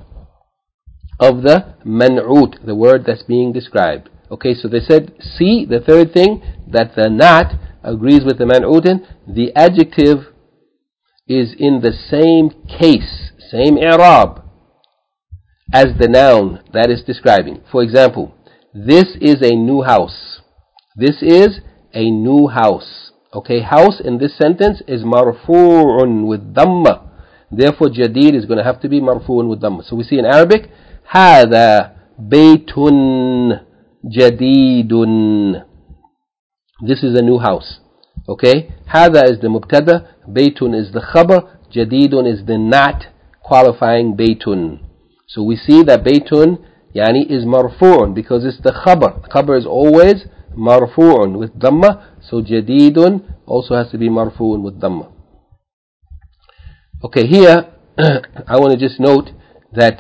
of the man'ut, the word that's being described. Okay, so they said, see, the third thing, that the nat agrees with the man'utin, the adjective is in the same case, same i'rab as the noun that is describing. For example, this is a new house. This is a new house. Okay, house in this sentence is marfu'un with dhamma. Therefore, jadid is going to have to be marfu'un with dhamma. So we see in Arabic, هذا بيت جديد. This is a new house. Okay, هذا is the mubtada, baytun is the khabar, jadidun is the nat qualifying baytun. So we see that baytun yani is marfu'un because it's the khabar. Khabar is always marfu'un with dhamma, so jadidun also has to be marfu'un with dhamma. Okay, here I want to just note that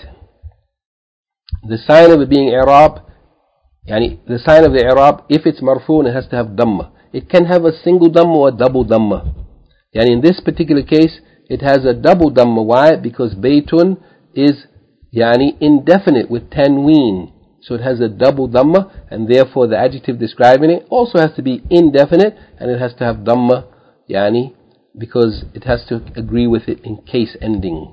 the sign of it being i'rab, yani the sign of the i'rab, if it's marfu'un, it has to have dhamma. It can have a single dhamma or a double dhamma. Yani in this particular case, it has a double dhamma. Why? Because baytun is yani indefinite with tanween. So it has a double dhamma, and therefore the adjective describing it also has to be indefinite, and it has to have dhamma, yani, because it has to agree with it in case ending.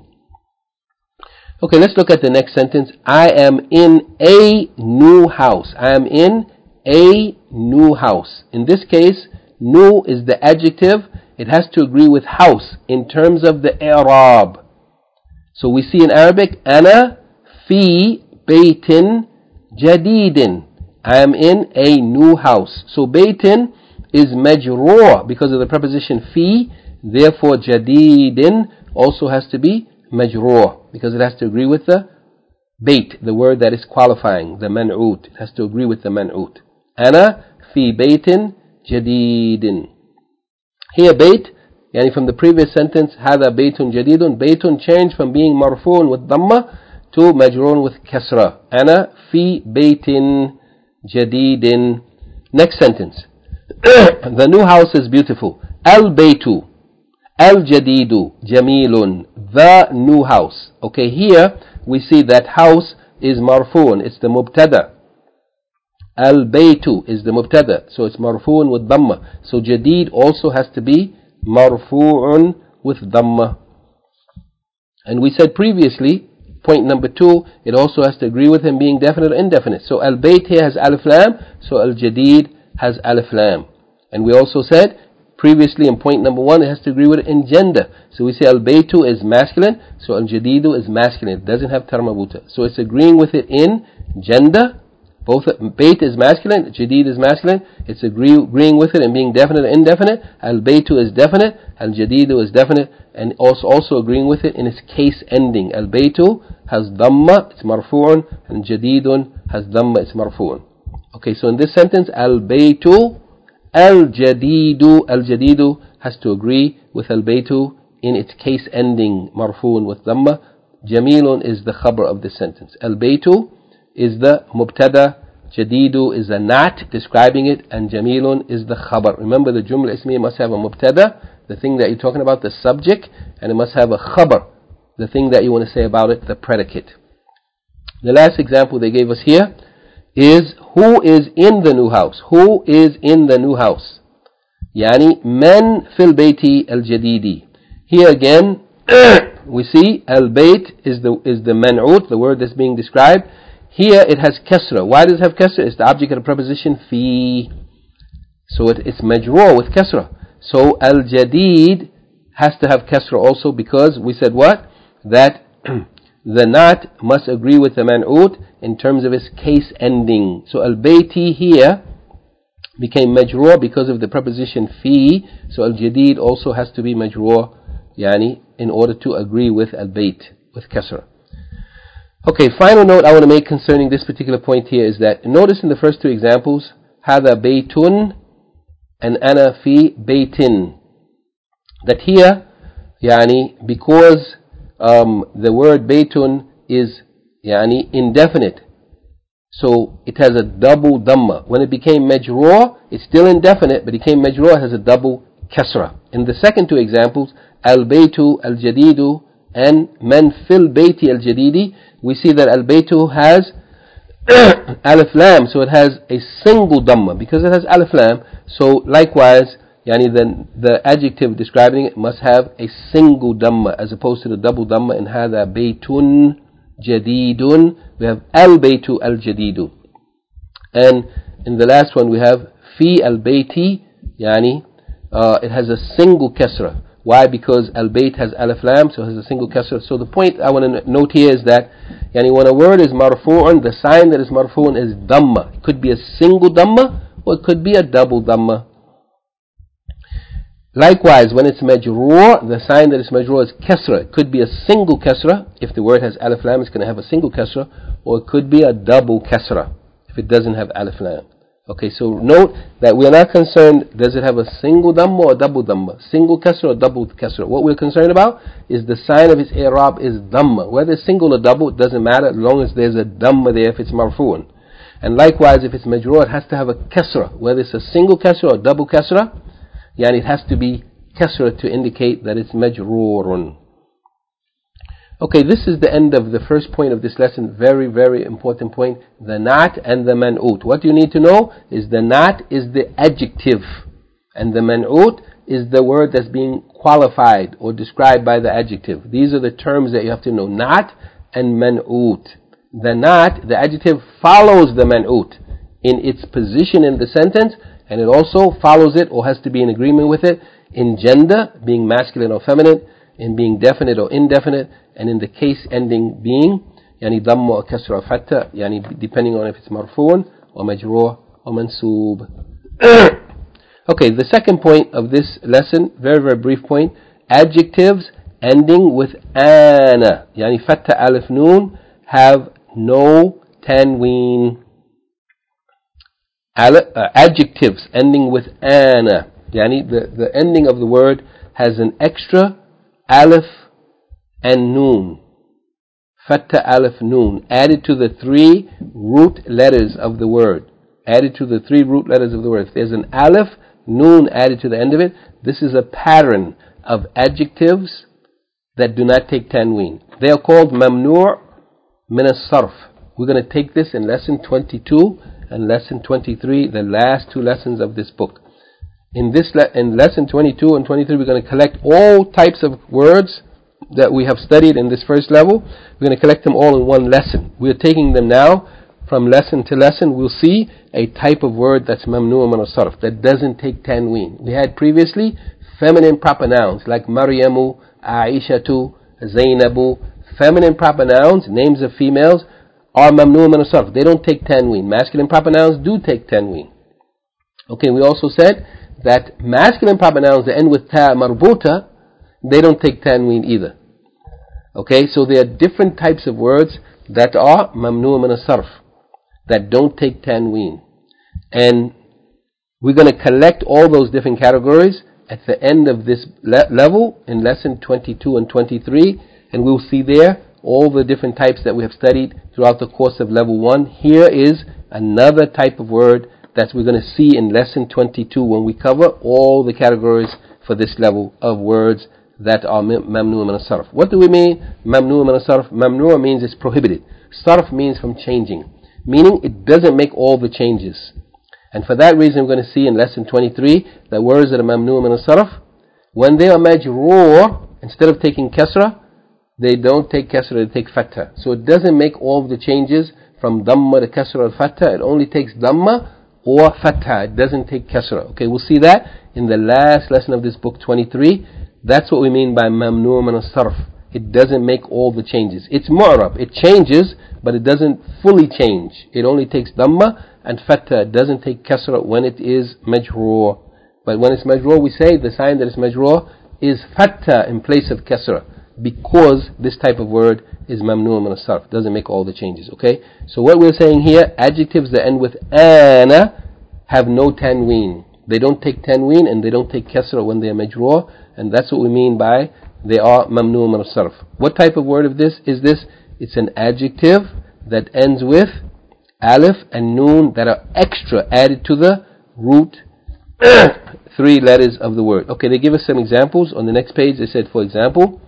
Okay, let's look at the next sentence. I am in a new house. I am in a new house. In this case, new is the adjective. It has to agree with house in terms of the i'rab. So we see in Arabic, ana fi baytin jadidin. I am in a new house. So baytin is majroor because of the preposition fi. Therefore, jadidin also has to be majroor because it has to agree with the bayt, the word that is qualifying, the man'ut. It has to agree with the man'ut. Ana fi baytin jadidin. Here bayt, yani from the previous sentence, هذا بيت جديد. Baytun changed from being marfu'un with dhamma to majroon with kasra. Ana fi baytin jadidin. Next sentence. The new house is beautiful. Al baytu, al jadidu, jamilun. The new house. Okay, here we see that house is marfu'un. It's the mubtada. Al baytu is the mubtada, so it's marfu'un with dhamma. So jadid also has to be marfu'un with dhamma. And we said previously, point number two, it also has to agree with him being definite or indefinite. So al bayt here has alif lam, so al jadid has alif lam. And we also said previously in point number one, it has to agree with it in gender. So we say al baytu is masculine, so al jadidu is masculine. It doesn't have tarmabuta. So it's agreeing with it in gender, Both Bayt is masculine, Jadid is masculine. It's agree, agreeing with it and being definite or indefinite. Al-Baytu is definite, Al-Jadidu is definite, and also also agreeing with it in its case ending. Al-Baytu has Dhamma, it's marfu'un, and Jadidun has Dhamma, it's marfu'un. Okay, so in this sentence, Al-Baytu, Al-Jadidu, Al-Jadidu has to agree with Al-Baytu in its case ending, marfu'un with Dhamma. Jamilun is the khabar of this sentence. Al-Baytu is the mubtada, Jadidu is a nat describing it, and Jamilun is the khabar. Remember, the Jumla Ismiya must have a mubtada, the thing that you're talking about, the subject, and it must have a khabar, the thing that you want to say about it, the predicate. The last example they gave us here is who is in the new house? Who is in the new house? Yani man fil bayti al jadidi. Here again, we see al-bayt is the is the man'ut, the word that's being described. Here it has kasra. Why does it have kasra? It's the object of the preposition fi. So it, it's majroor with kasra. So al-jadid has to have kasra also, because we said what? That the nat must agree with the man'ut in terms of its case ending. So al-bayti here became majroor because of the preposition fi. So al-jadid also has to be majroor, yani, in order to agree with al-bayt, with kasra. Okay, final note I want to make concerning this particular point here is that notice in the first two examples, هذا بيت and أنا في بيت. That here, يعني, because um, the word بيت is يعني, indefinite, so it has a double dhamma. When it became majroor, it's still indefinite, but it became majroor, it has a double kasra. In the second two examples, al-baytu, al-jadidu, and man fil bayti al-jadidi, we see that al-baytu has alif lam, so it has a single dhamma. Because it has alif lam, so likewise, yani the, the adjective describing it must have a single dhamma as opposed to the double dhamma in hadha baytun jadidun. We have al-baytu al-jadidu. And in the last one we have fi al-bayti, yani uh, it has a single kasra. Why? Because al-bayt has alif lam, so it has a single kasra. So the point I want to note here is that yani when a word is marfu'un, the sign that is marfu'un is dhamma. It could be a single dhamma, or it could be a double dhamma. Likewise, when it's majroor, the sign that is majroor is kasra. It could be a single kasra. If the word has alif lam, it's going to have a single kasra, or it could be a double kasra if it doesn't have alif lam. Okay, so note that we are not concerned, does it have a single dhamma or a double dhamma? Single kasra or double kasra? What we're concerned about is the sign of its i'rab is dhamma. Whether it's single or double, it doesn't matter as long as there's a dhamma there if it's marfu'un. And likewise, if it's majroor, it has to have a kasra. Whether it's a single kasra or a double kasra, yani it has to be kasra to indicate that it's majroorun. Okay, this is the end of the first point of this lesson. Very, very important point. The nat and the man'ut. What you need to know is the nat is the adjective, and the man'ut is the word that's being qualified or described by the adjective. These are the terms that you have to know. Nat and man'ut. The nat, the adjective, follows the man'ut in its position in the sentence, and it also follows it or has to be in agreement with it in gender, being masculine or feminine, in being definite or indefinite, and in the case ending being yani dhamma or kasra or fatha, yani depending on if it's marfu'un or majroor or mansoob. Okay, the second point of this lesson, very very brief point, adjectives ending with ana, yani fatha alif noon, have no tanween. Uh, adjectives ending with ana, yani the, the ending of the word has an extra alif and noon, fatha alif noon, added to the three root letters of the word. Added to the three root letters of the word. If there's an alif, noon added to the end of it, this is a pattern of adjectives that do not take tanween. They are called mamnu' min as-sarf. We're going to take this in lesson twenty-two and lesson twenty-three, the last two lessons of this book. In this le- in lesson twenty-two and twenty-three, we're going to collect all types of words that we have studied in this first level. We're going to collect them all in one lesson. We're taking them now from lesson to lesson. We'll see a type of word that's mamnu' min as-sarf, that doesn't take tanween. We had previously feminine proper nouns like Maryamu, Aishatu, Zainabu. Feminine proper nouns, names of females, are mamnu min as-sarf. They don't take tanween. Masculine proper nouns do take tanween. Okay, we also said that masculine proper nouns that end with ta marbuta, they don't take tanween either. Okay, so there are different types of words that are mamnu min as-sarf, that don't take tanween. And we're going to collect all those different categories at the end of this le- level in lesson twenty-two and twenty-three, and we'll see there all the different types that we have studied throughout the course of level one. Here is another type of word that we're going to see in lesson twenty-two when we cover all the categories for this level of words that are mamnu min as-sarf. What do we mean mamnu min as-sarf? Mamnu means it's prohibited. Sarf means from changing, meaning it doesn't make all the changes. And for that reason, we're going to see in lesson twenty-three that words that are mamnu min as-sarf, when they are majroor, instead of taking kasra, they don't take kasra, they take fatha. So it doesn't make all the changes from dhamma to kasra or fatha. It only takes dhamma or fatha. It doesn't take kasra. Okay, we'll see that in the last lesson of this book, twenty-three. That's what we mean by mamnu min as-sarf. It doesn't make all the changes. It's mu'rab. It changes, but it doesn't fully change. It only takes dhamma and fatha. It doesn't take kasra when it is majroor. But when it's majroor, we say the sign that it's majroor is fatha in place of kasra, because this type of word is mamnu min as-sarf. Doesn't make all the changes. Okay. So what we're saying here, adjectives that end with ana have no tanween. They don't take tanween and they don't take kasra when they are majroor, and that's what we mean by they are mamnu min as-sarf. What type of word of this is this? It's an adjective that ends with alif and noon that are extra added to the root three letters of the word. Okay, they give us some examples on the next page. They said, for example,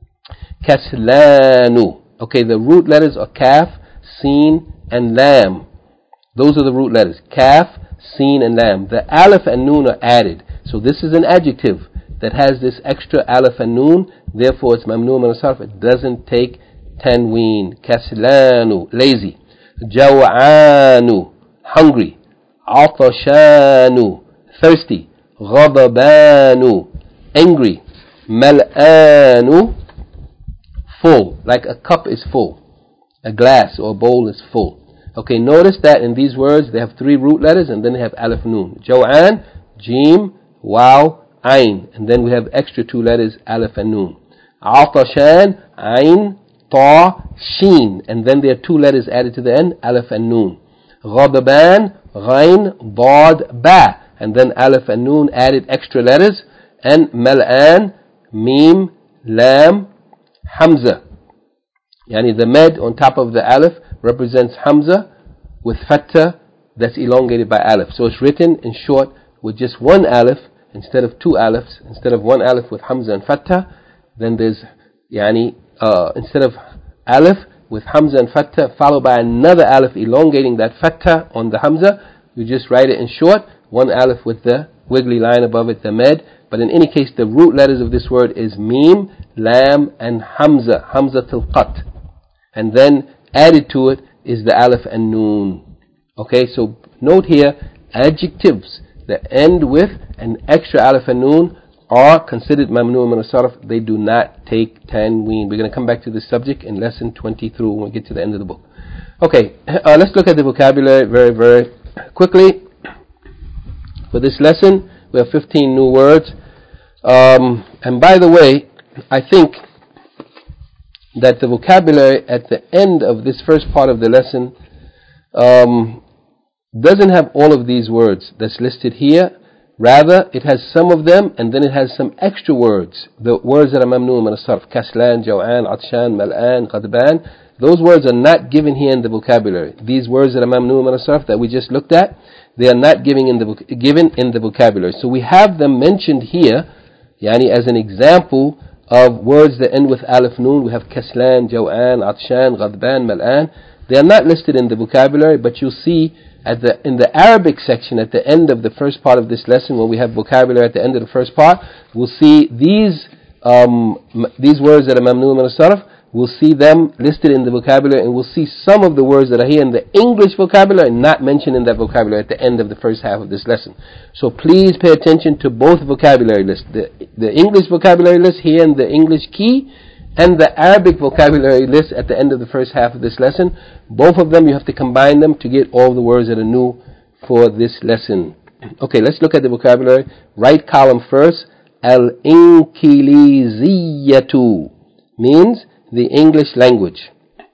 kaslanu. Okay, the root letters are kaf, sin, and lam. Those are the root letters. Kaf, sin, and lam. The alif and noon are added. So this is an adjective that has this extra alif and noon. Therefore, it's mamnu min as-sarf. It doesn't take tanween. Kaslanu, lazy. Jaw'anu, hungry. Atashanu, thirsty. Ghadabanu, angry. Mal'anu, full, like a cup is full, a glass or a bowl is full. Okay, notice that in these words they have three root letters and then they have alif noon. Jaw'an, jim, waw, ain, and then we have extra two letters, alif and noon. Atashan, ain, ta, sheen, and then there are two letters added to the end, alif and noon. Ghadaban, ghain, dad, ba, and then alif and noon added extra letters. And mal'an, mim, lam, hamza. Yani the med on top of the alif represents hamza with fatha that's elongated by alif. So it's written in short with just one alif instead of two alifs. Instead of one alif with hamza and fatha, then there's yani uh, instead of alif with hamza and fatha followed by another alif elongating that fatha on the hamza, you just write it in short, one alif with the wiggly line above it, the med. But in any case, the root letters of this word is mim, lam, and hamza, hamza til qat. And then added to it is the alif and noon. Okay, so note here, adjectives that end with an extra alif and noon are considered mamnu min as-sarf. They do not take tanween. We're going to come back to this subject in lesson twenty-three when we get to the end of the book. Okay, uh, let's look at the vocabulary very, very quickly. For this lesson, we have fifteen new words. Um, and by the way, I think that the vocabulary at the end of this first part of the lesson um, doesn't have all of these words that's listed here. Rather, it has some of them, and then it has some extra words. The words that are mamnu min as-sarf, kaslan, jaw'an, atshan, mal'an, qadban. Those words are not given here in the vocabulary. These words that are mamnu min as-sarf that we just looked at, they are not given in the given in the vocabulary. So we have them mentioned here, yani as an example of words that end with alif noon. We have kaslan, jaw'an, atshan, ghadban, mal'an. They are not listed in the vocabulary, but you'll see at the in the Arabic section at the end of the first part of this lesson, when we have vocabulary at the end of the first part, we'll see these um, these words that are mamnu min as-sarf. We'll see them listed in the vocabulary, and we'll see some of the words that are here in the English vocabulary not mentioned in that vocabulary at the end of the first half of this lesson. So please pay attention to both vocabulary lists, the, the English vocabulary list here in the English key, and the Arabic vocabulary list at the end of the first half of this lesson. Both of them, you have to combine them to get all the words that are new for this lesson. Okay, let's look at the vocabulary. Right column first. Al-Inkiliziyatu means the English language.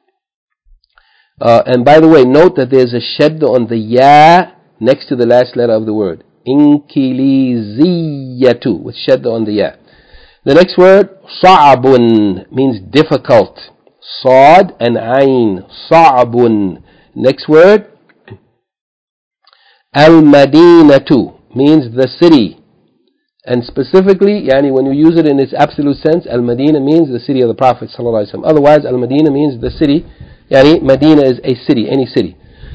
Uh, and by the way, note that there's a shadda on the ya next to the last letter of the word. Inkiliziyatu, with shadda on the ya. The next word, sa'abun, means difficult. Sad and ayn, sa'abun. Next word, al-madinatu, means the city. And specifically, yani when you use it in its absolute sense, al-Madina means the city of the Prophet sallallahu alaihi wasallam. Otherwise, al-Madina means the city. Yani Medina is a city, any city.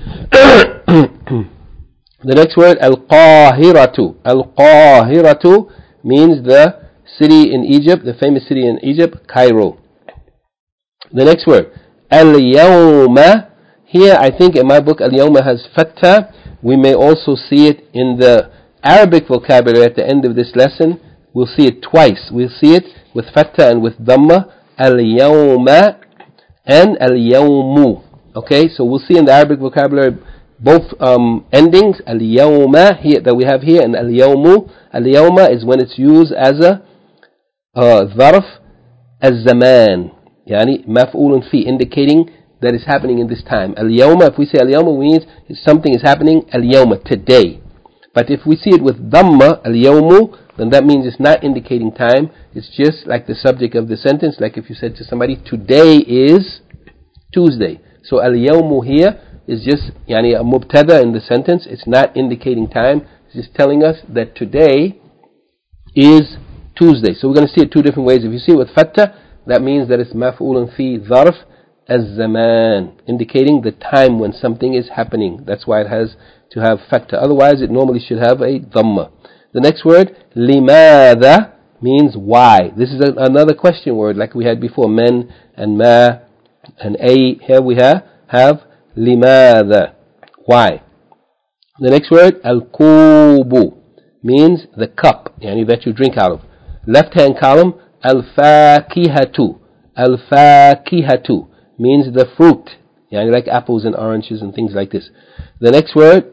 The next word, al-Qahiratu. Al-Qahiratu means the city in Egypt, the famous city in Egypt, Cairo. The next word, al-Yawma. Here, I think in my book, al-Yawma has fatha. We may also see it in the Arabic vocabulary at the end of this lesson. We'll see it twice. We'll see it with fatha and with dhamma. Al-Yawma and al-Yawmu. Okay, so we'll see in the Arabic vocabulary both um, endings, al-Yawma here, that we have here, and al-Yawmu. Al-Yawma is when it's used as a uh, dharf az-zaman, yani maf'ulun fi, indicating that it's happening in this time. Al-Yawma, if we say al-Yawma, means something is happening al-Yawma, today. But if we see it with dhamma, al-Yawmu, then that means it's not indicating time. It's just like the subject of the sentence, like if you said to somebody, today is Tuesday. So al-Yawmu here is just yani a mubtada in the sentence. It's not indicating time. It's just telling us that today is Tuesday. So we're going to see it two different ways. If you see it with fatha, that means that it's maf'ulun fi dharf az-zaman, indicating the time when something is happening. That's why it has to have fatha. Otherwise, it normally should have a dhamma. The next word, limadha, means why. This is a, another question word like we had before, men and ma and a. Here we have, have limadha, why. The next word, al-kubu, means the cup, yani that you drink out of. Left hand column, al-fakihatu. Al-fakihatu means the fruit, yani like apples and oranges and things like this. The next word,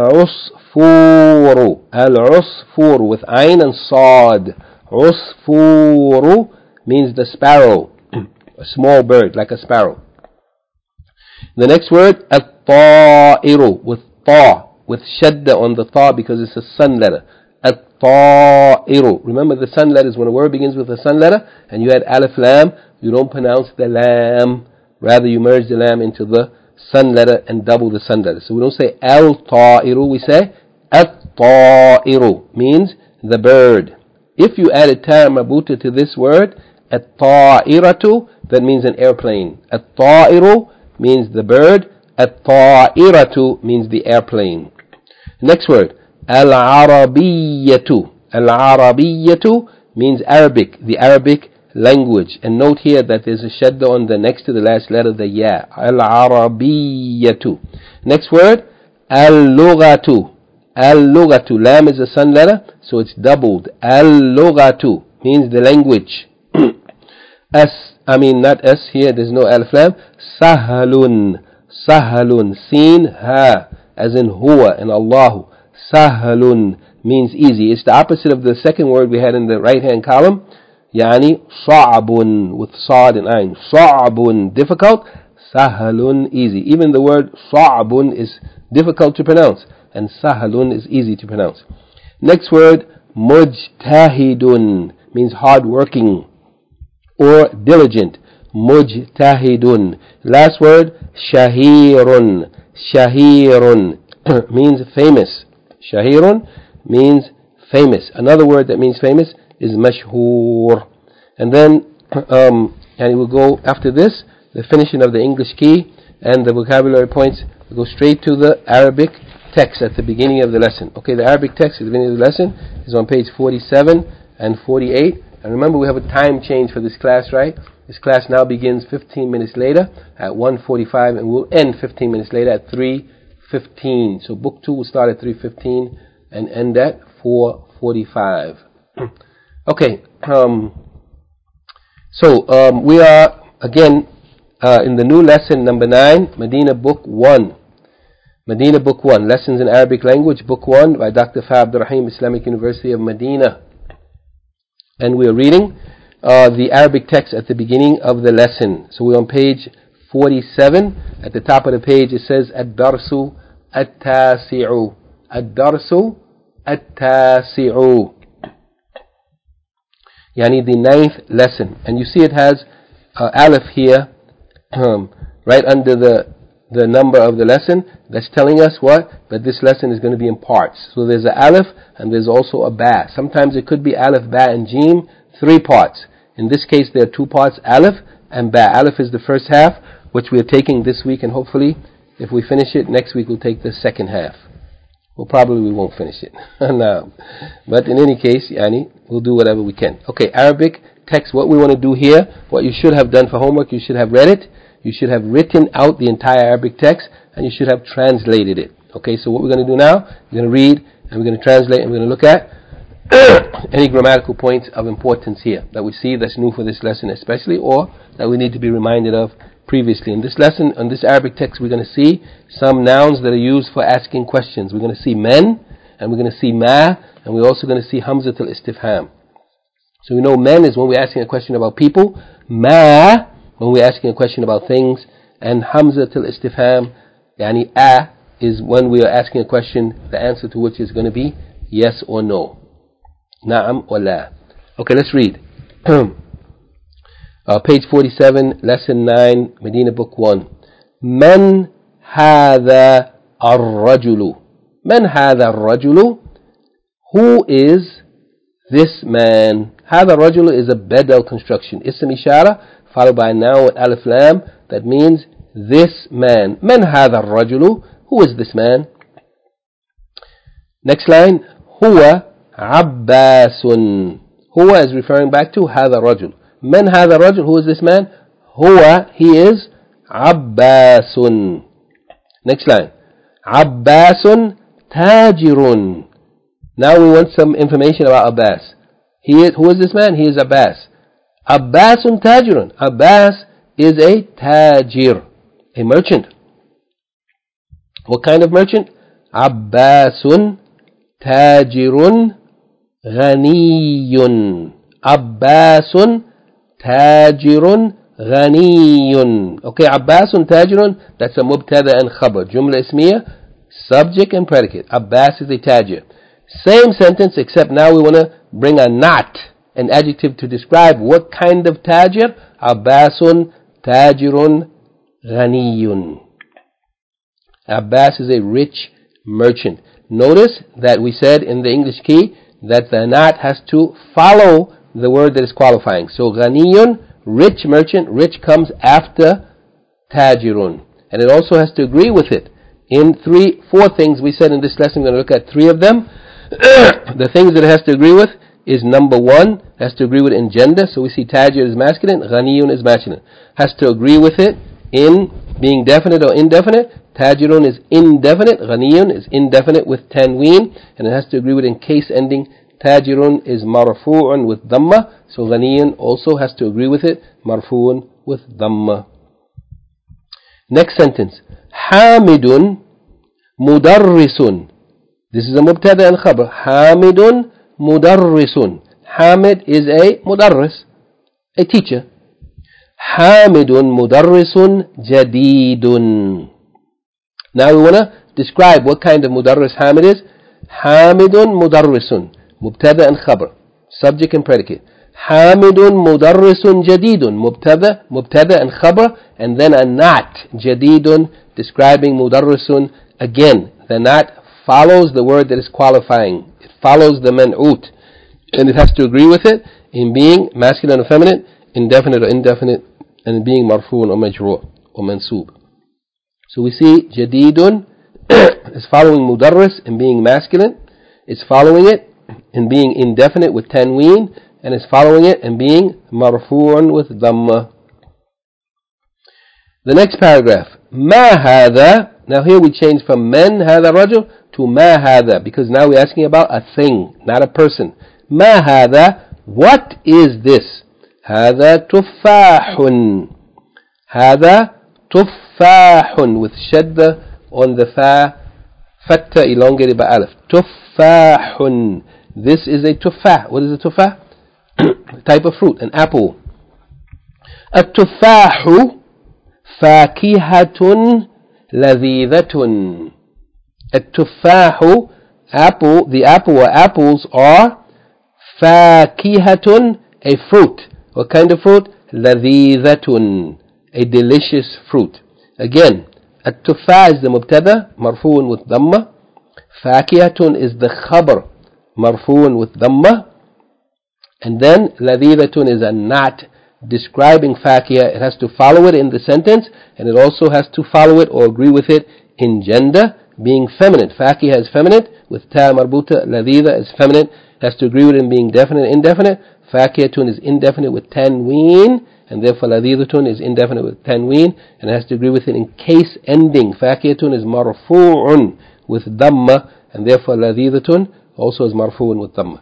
al-usfuru. Al-usfuru with ayn and sad. Usfuru means the sparrow, a small bird like a sparrow. The next word, at-ta'iru, with ta, with shadda on the ta because it's a sun letter. At-ta'iru. Remember the sun letters, when a word begins with a sun letter and you add alif lam, you don't pronounce the lam. Rather, you merge the lam into the sun letter and double the sun letter. So we don't say al-ta'iru, we say at-ta'iru, means the bird. If you add a ta marbuta to this word, at-ta'iratu, that means an airplane. At-ta'iru means the bird. At-ta'iratu means the airplane. Next word, al-arabiyyatu. Al-arabiyyatu means Arabic, the Arabic language. And note here that there's a shadda on the next to the last letter, the ya. Al-arabiyyatu. Next word, al-lughatu. Al-lughatu. Lam is a sun letter, so it's doubled. Al-lughatu means the language. S, I mean not S here, there's no alif lam. Sahalun. Sahalun. Sin, ha, as in huwa and Allahu. Sahalun means easy. It's the opposite of the second word we had in the right hand column. Yani sa'abun with sad and ayn. Sa'abun, difficult. Sahalun, easy. Even the word sa'abun is difficult to pronounce, and sahalun is easy to pronounce. Next word, mujtahidun, means hard working or diligent. Mujtahidun. Last word, shahirun. Shahirun means famous. Shahirun means famous. Another word that means famous is mashhur. And then um, and we'll go after this, the finishing of the English key and the vocabulary points. We'll go straight to the Arabic text at the beginning of the lesson. Okay, the Arabic text at the beginning of the lesson is on page forty-seven and forty-eight. And remember, we have a time change for this class, right? This class now begins fifteen minutes later at one forty-five, and we'll end fifteen minutes later at three fifteen. So book two will start at three fifteen and end at four forty-five. Okay, um, So um, we are again uh, in the new lesson number nine, Medina Book One. Medina Book One, Lessons in Arabic Language, Book One by Doctor Fa Abdul Rahim, Islamic University of Medina. And we are reading uh, the Arabic text at the beginning of the lesson. So we're on page forty-seven. At the top of the page it says Ad-Darsu At-Tasi'u. Ad-Darsu At-Tasi'u. Yani the ninth lesson. And you see it has uh, Aleph here, um, right under the the number of the lesson. That's telling us what? That this lesson is going to be in parts. So there's a Aleph and there's also a Ba. Sometimes it could be Aleph, Ba and Jim, three parts. In this case there are two parts, Aleph and Ba. Aleph is the first half, which we are taking this week, and hopefully if we finish it next week we'll take the second half. Well, probably we won't finish it. No. But in any case, yani, we'll do whatever we can. Okay, Arabic text, what we want to do here, what you should have done for homework, you should have read it, you should have written out the entire Arabic text, and you should have translated it. Okay, so what we're going to do now, we're going to read, and we're going to translate, and we're going to look at any grammatical points of importance here that we see that's new for this lesson especially, or that we need to be reminded of previously. In this lesson, on this Arabic text, we're going to see some nouns that are used for asking questions. We're going to see men, and we're going to see ma, and we're also going to see hamzat al-istifham. So we know men is when we're asking a question about people, ma when we're asking a question about things, and hamzat al-istifham, yani a, is when we are asking a question, the answer to which is going to be yes or no. Na'am or la. Okay, let's read. Uh, page forty-seven, lesson nine, Medina Book One. Man hadha ar-rajulu. Man hadha ar-rajulu. Who is this man? Hadha ar-rajulu is a badal construction. Ism ishara followed by a noun with alif lam. That means this man. Man hadha ar-rajulu. Who is this man? Next line. Huwa abbasun. Huwa is referring back to hadha ar-rajul. Man hadha rajul, who is this man? Huwa, he is Abbasun. Next line. Abbasun tajirun. Now we want some information about Abbas. He is, who is this man? He is Abbas. Abbasun tajirun. Abbas is a tajir, a merchant. What kind of merchant? Abbasun tajirun ghaniyun. Abbasun Tajirun Ghaniyun. Okay, Abbasun Tajirun, that's a mubtada and khabar. Jumla ismiya, subject and predicate. Abbas is a tajir. Same sentence, except now we want to bring a not, an adjective to describe what kind of tajir. Abbasun Tajirun Ghaniyun. Abbas is a rich merchant. Notice that we said in the English key that the not has to follow the word that is qualifying. So ghaniyun, rich merchant, rich comes after tajirun. And it also has to agree with it. In three, four things we said in this lesson, we're going to look at three of them. The things that it has to agree with is number one, has to agree with in gender. So we see tajir is masculine, ghaniyun is masculine. Has to agree with it in being definite or indefinite. Tajirun is indefinite, ghaniyun is indefinite with tanween. And it has to agree with in case ending. Tajirun is marfu'un with dhamma, so ghaniyun also has to agree with it, marfu'un with dhamma. Next sentence. Hamidun mudarrisun. This is a mubtada and khabar. Hamidun mudarrisun. Hamid is a mudarris, a teacher. Hamidun mudarrisun jadidun. Now we want to describe what kind of mudarris Hamid is. Hamidun mudarrisun. Mubtada and khabar, subject and predicate. Hamidun mudarrisun jadidun. Mubtada, mubtada and khabar, and then a not, jadidun, describing mudarrisun. Again, the not follows the word that is qualifying. It follows the man'ut, and it has to agree with it in being masculine or feminine, indefinite or indefinite, and in being marfu'un or majru' or mansub. So we see jadidun is following mudarris in being masculine. It's following it in being indefinite with tanween, and is following it in being marfu'un with dhamma. The next paragraph. Ma hadha. Now here we change from men hadha rajul to ma hadha, because now we're asking about a thing, not a person. Ma hadha. What is this? هذا تفاح. هذا تفاح with shadda on the fa, fatta elongated by alif. تفاح. This is a tufah. What is a tufah? Type of fruit, an apple. التفاح فاكهة لذيذة. التفاح, apple, the apple or apples are فاكهة, a fruit. What kind of fruit? لذيذة, a delicious fruit. Again, التفاح is the mubtada, marfu'un with dhamma. فاكهة is the khabar, marfu'un with dhamma. And then لذيذة is a nat describing fakiyah. It has to follow it in the sentence, and it also has to follow it or agree with it in gender, being feminine. Fakiyah is feminine with ta marbuta. Ladida is feminine, has to agree with it in being definite, indefinite. Fakiyatun is indefinite with tanween, and therefore ladidatun is indefinite with tanween, and it has to agree with it in case ending. Fakiyatun is marfu'un with dhamma, and therefore ladidatun also is marfu'un with dhamma.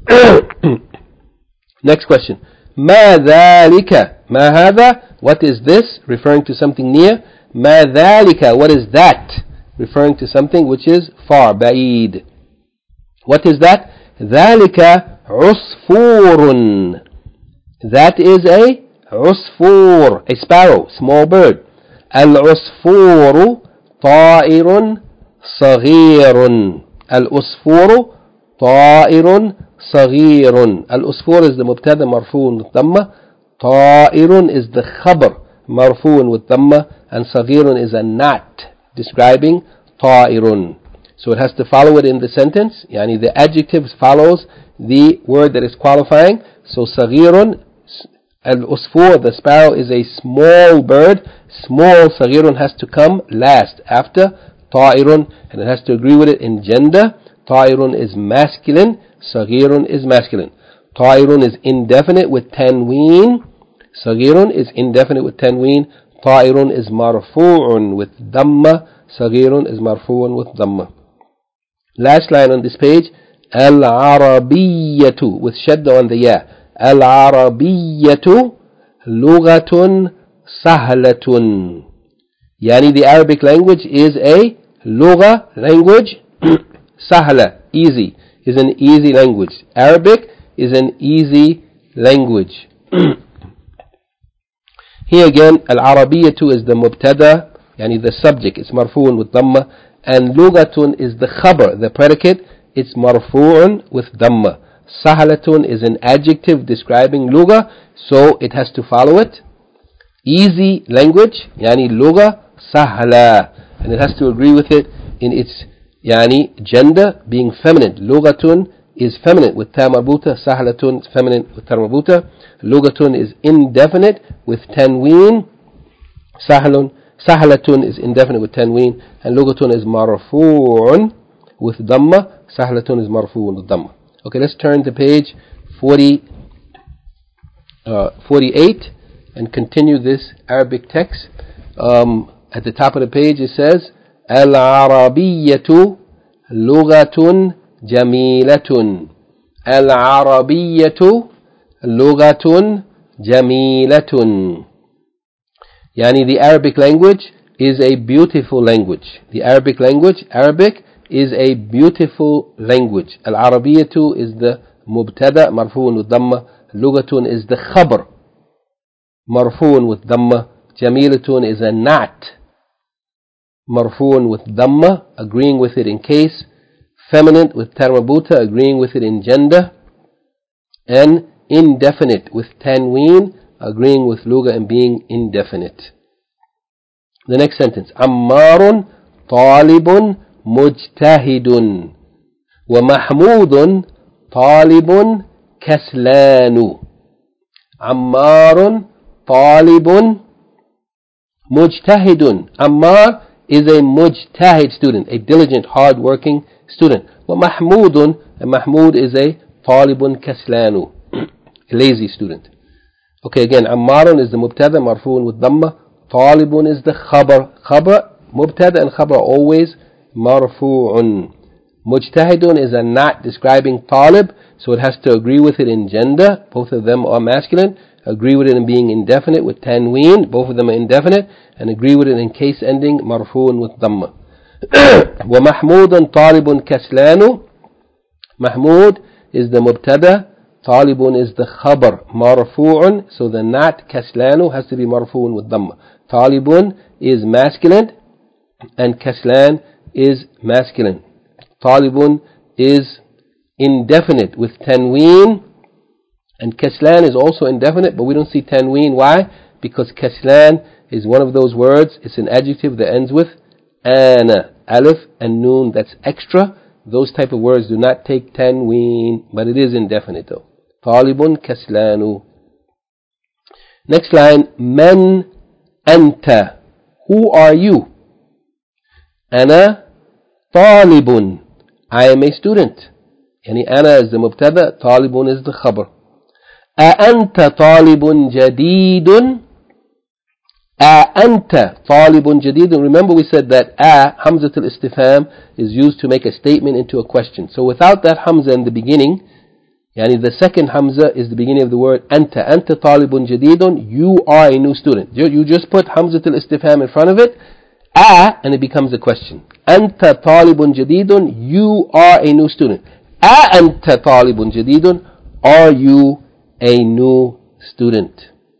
Next question. ما ذلك, ما هذا, what is this, referring to something near. ما ذلك, what is that, referring to something which is far, بعيد. What is that? ذلك عصفور. That is a عصفور, a sparrow, small bird. العصفور طائر صغير. العصفور طائر صغير. الأصفور is the mubtada marfu'un with dhamma. طائر is the khabar marfu'un with dhamma, and صغير is a nat describing طائر. So it has to follow it in the sentence. Yani the adjective follows the word that is qualifying. So صغير, al-usfur, the sparrow, is a small bird. Small, صغير, has to come last after طائر, and it has to agree with it in gender. طائر is masculine, صغير is masculine. طائر is indefinite with tanween. صغير is indefinite with tanween. طائر is marfu'un with dhamma. صغير is marfu'un with dhamma. Last line on this page. العربية with shadda on the ya. العربية لغة سهلة. Yani the Arabic language is a lugha, language, sahla, easy, is an easy language. Arabic is an easy language. Here again, al-Arabiyyatu is the mubtada, yani the subject, it's marfu'un with dhamma, and lugatun is the khabar, the predicate, it's marfu'un with dhamma. Sahlatun is an adjective describing lugha, so it has to follow it. Easy language, yani lugha sahla, and it has to agree with it in its yani gender being feminine. Lugatun is feminine with ta marbuta. Sahlatun is feminine with ta marbuta. Lugatun is indefinite with tanween. Sahlun, sahlatun is indefinite with tanween, and lugatun is marfu'un with dhamma. Sahlatun is marfu'un with dhamma. Okay, let's turn to page forty, uh, forty-eight and continue this Arabic text. Um, at the top of the page it says, العربية لغة جميلة. العربية لغة جميلة. Yani the Arabic language is a beautiful language. The Arabic language, Arabic, is a beautiful language. Al-Arabiyyatu is the mubtada, marfu'un with dhamma. Lugatun is the khabar, marfu'un with dhamma. Jamilatun is a nat, marfu'un with dhamma, agreeing with it in case. Feminine with tarmabuta, agreeing with it in gender. And indefinite with tanween, agreeing with luga and being indefinite. The next sentence. Ammarun talibun mujtahidun wa mahmudun talibun kaslanu. Ammarun talibun mujtahidun. Ammar is a mujtahid student, a diligent, hard-working student. Wa mahmudun, and Mahmud is a talibun kaslanu, a lazy student. Okay, again, Ammarun is the mubtada, marfu'un with dhamma. Talibun is the khabar. Khabar, mubtada and khabar always marfu'un. Mujtahidun is a nat describing talib, so it has to agree with it in gender. Both of them are masculine. agree with it in being indefinite with tanween, both of them are indefinite, and agree with it in case ending marfu'un with dhamma. وَمَحْمُودٌ طَالِبٌ كَسْلَانُ. Mahmud is the mubtada, talibun is the khabar, marfu'un, so the nat kaslanu has to be marfu'un with dhamma. Talibun is masculine and kaslan is masculine. Talibun is indefinite with tanween, and kaslan is also indefinite, but we don't see tanween. Why? Because kaslan is one of those words, it's an adjective that ends with ana, alif and noon, that's extra. Those type of words do not take tanween, but it is indefinite though. Talibun kaslanu. Next line, man anta. Who are you? Ana talibun. I am a student. Yani ana is the mubtada, talibun is the khabar. A anta talibun jadidun. A anta talibun jadidun. Remember we said that a, hamzatul istifham, is used to make a statement into a question. So without that hamza in the beginning, yani the second hamza is the beginning of the word anta. Anta talibun jadidun. You are a new student. You just put hamzatul istifham in front of it, a, and it becomes a question. Anta talibun jadidun. You are a new student. A anta talibun jadidun. Are you a new student?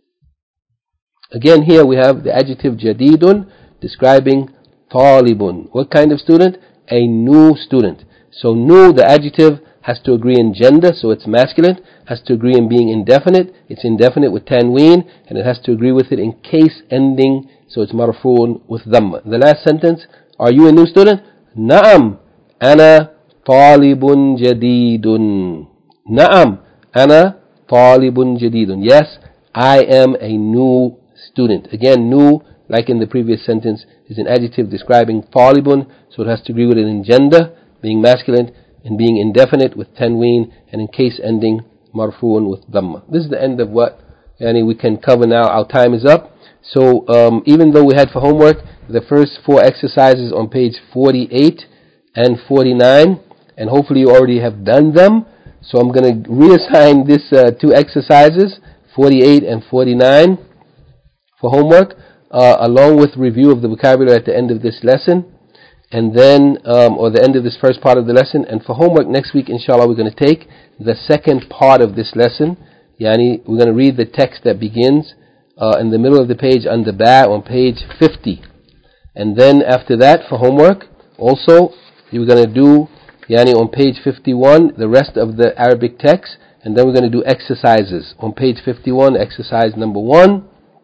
Again, here we have the adjective jadidun describing talibun. What kind of student? A new student. So new, the adjective, has to agree in gender, so it's masculine. Has to agree in being indefinite, it's indefinite with tanween. And it has to agree with it in case ending, so it's marfu'un with dhamma. The last sentence, are you a new student? Na'am, ana talibun jadidun. Na'am, ana talibun jadidun. Yes, I am a new student. Again, new, like in the previous sentence, is an adjective describing talibun, so it has to agree with it in gender, being masculine, and being indefinite with tanween, and in case ending marfu'un with dhamma. This is the end of what yani, we can cover now. Our time is up. So um, even though we had for homework the first four exercises on page forty-eight and forty-nine, and hopefully you already have done them, so I'm going to reassign this uh, two exercises, forty-eight and forty-nine, for homework, uh, along with review of the vocabulary at the end of this lesson, and then, um, or the end of this first part of the lesson. And for homework next week, inshallah, we're going to take the second part of this lesson. Yani, we're going to read the text that begins uh, in the middle of the page under ba on page fifty. And then after that, for homework, also, we're going to do, yani, on page fifty-one, the rest of the Arabic text. And then we're going to do exercises. On page fifty-one, exercise number one.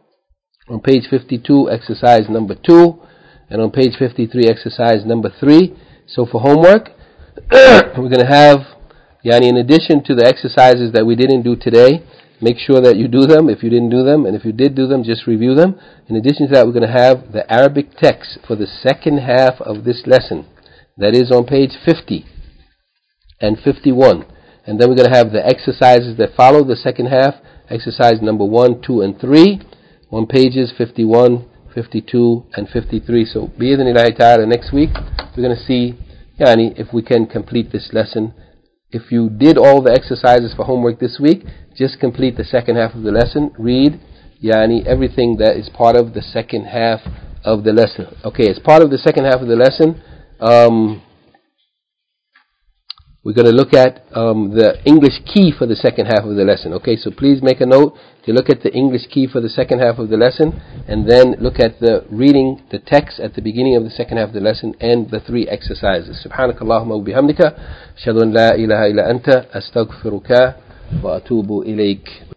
On page fifty-two, exercise number two. And on page fifty-three, exercise number three. So for homework, we're going to have, yani, in addition to the exercises that we didn't do today, make sure that you do them if you didn't do them, and if you did do them, just review them. In addition to that, we're going to have the Arabic text for the second half of this lesson. That is on page fifty and fifty-one. And then we're going to have the exercises that follow the second half, exercise number one, two, and three, on pages fifty-one, fifty-two, and fifty-three. So, bi-idhnillahi ta'ala, next week, we're going to see, yani, if we can complete this lesson. If you did all the exercises for homework this week, just complete the second half of the lesson. Read, yani, everything that is part of the second half of the lesson. Okay, as part of the second half of the lesson, um, we're going to look at um, the English key for the second half of the lesson. Okay, so please make a note to look at the English key for the second half of the lesson, and then look at the reading the text at the beginning of the second half of the lesson and the three exercises. Subhanakallahumma wa bihamdika, ashhadu an la ilaha illa anta, astaghfiruka wa atubu ilayk.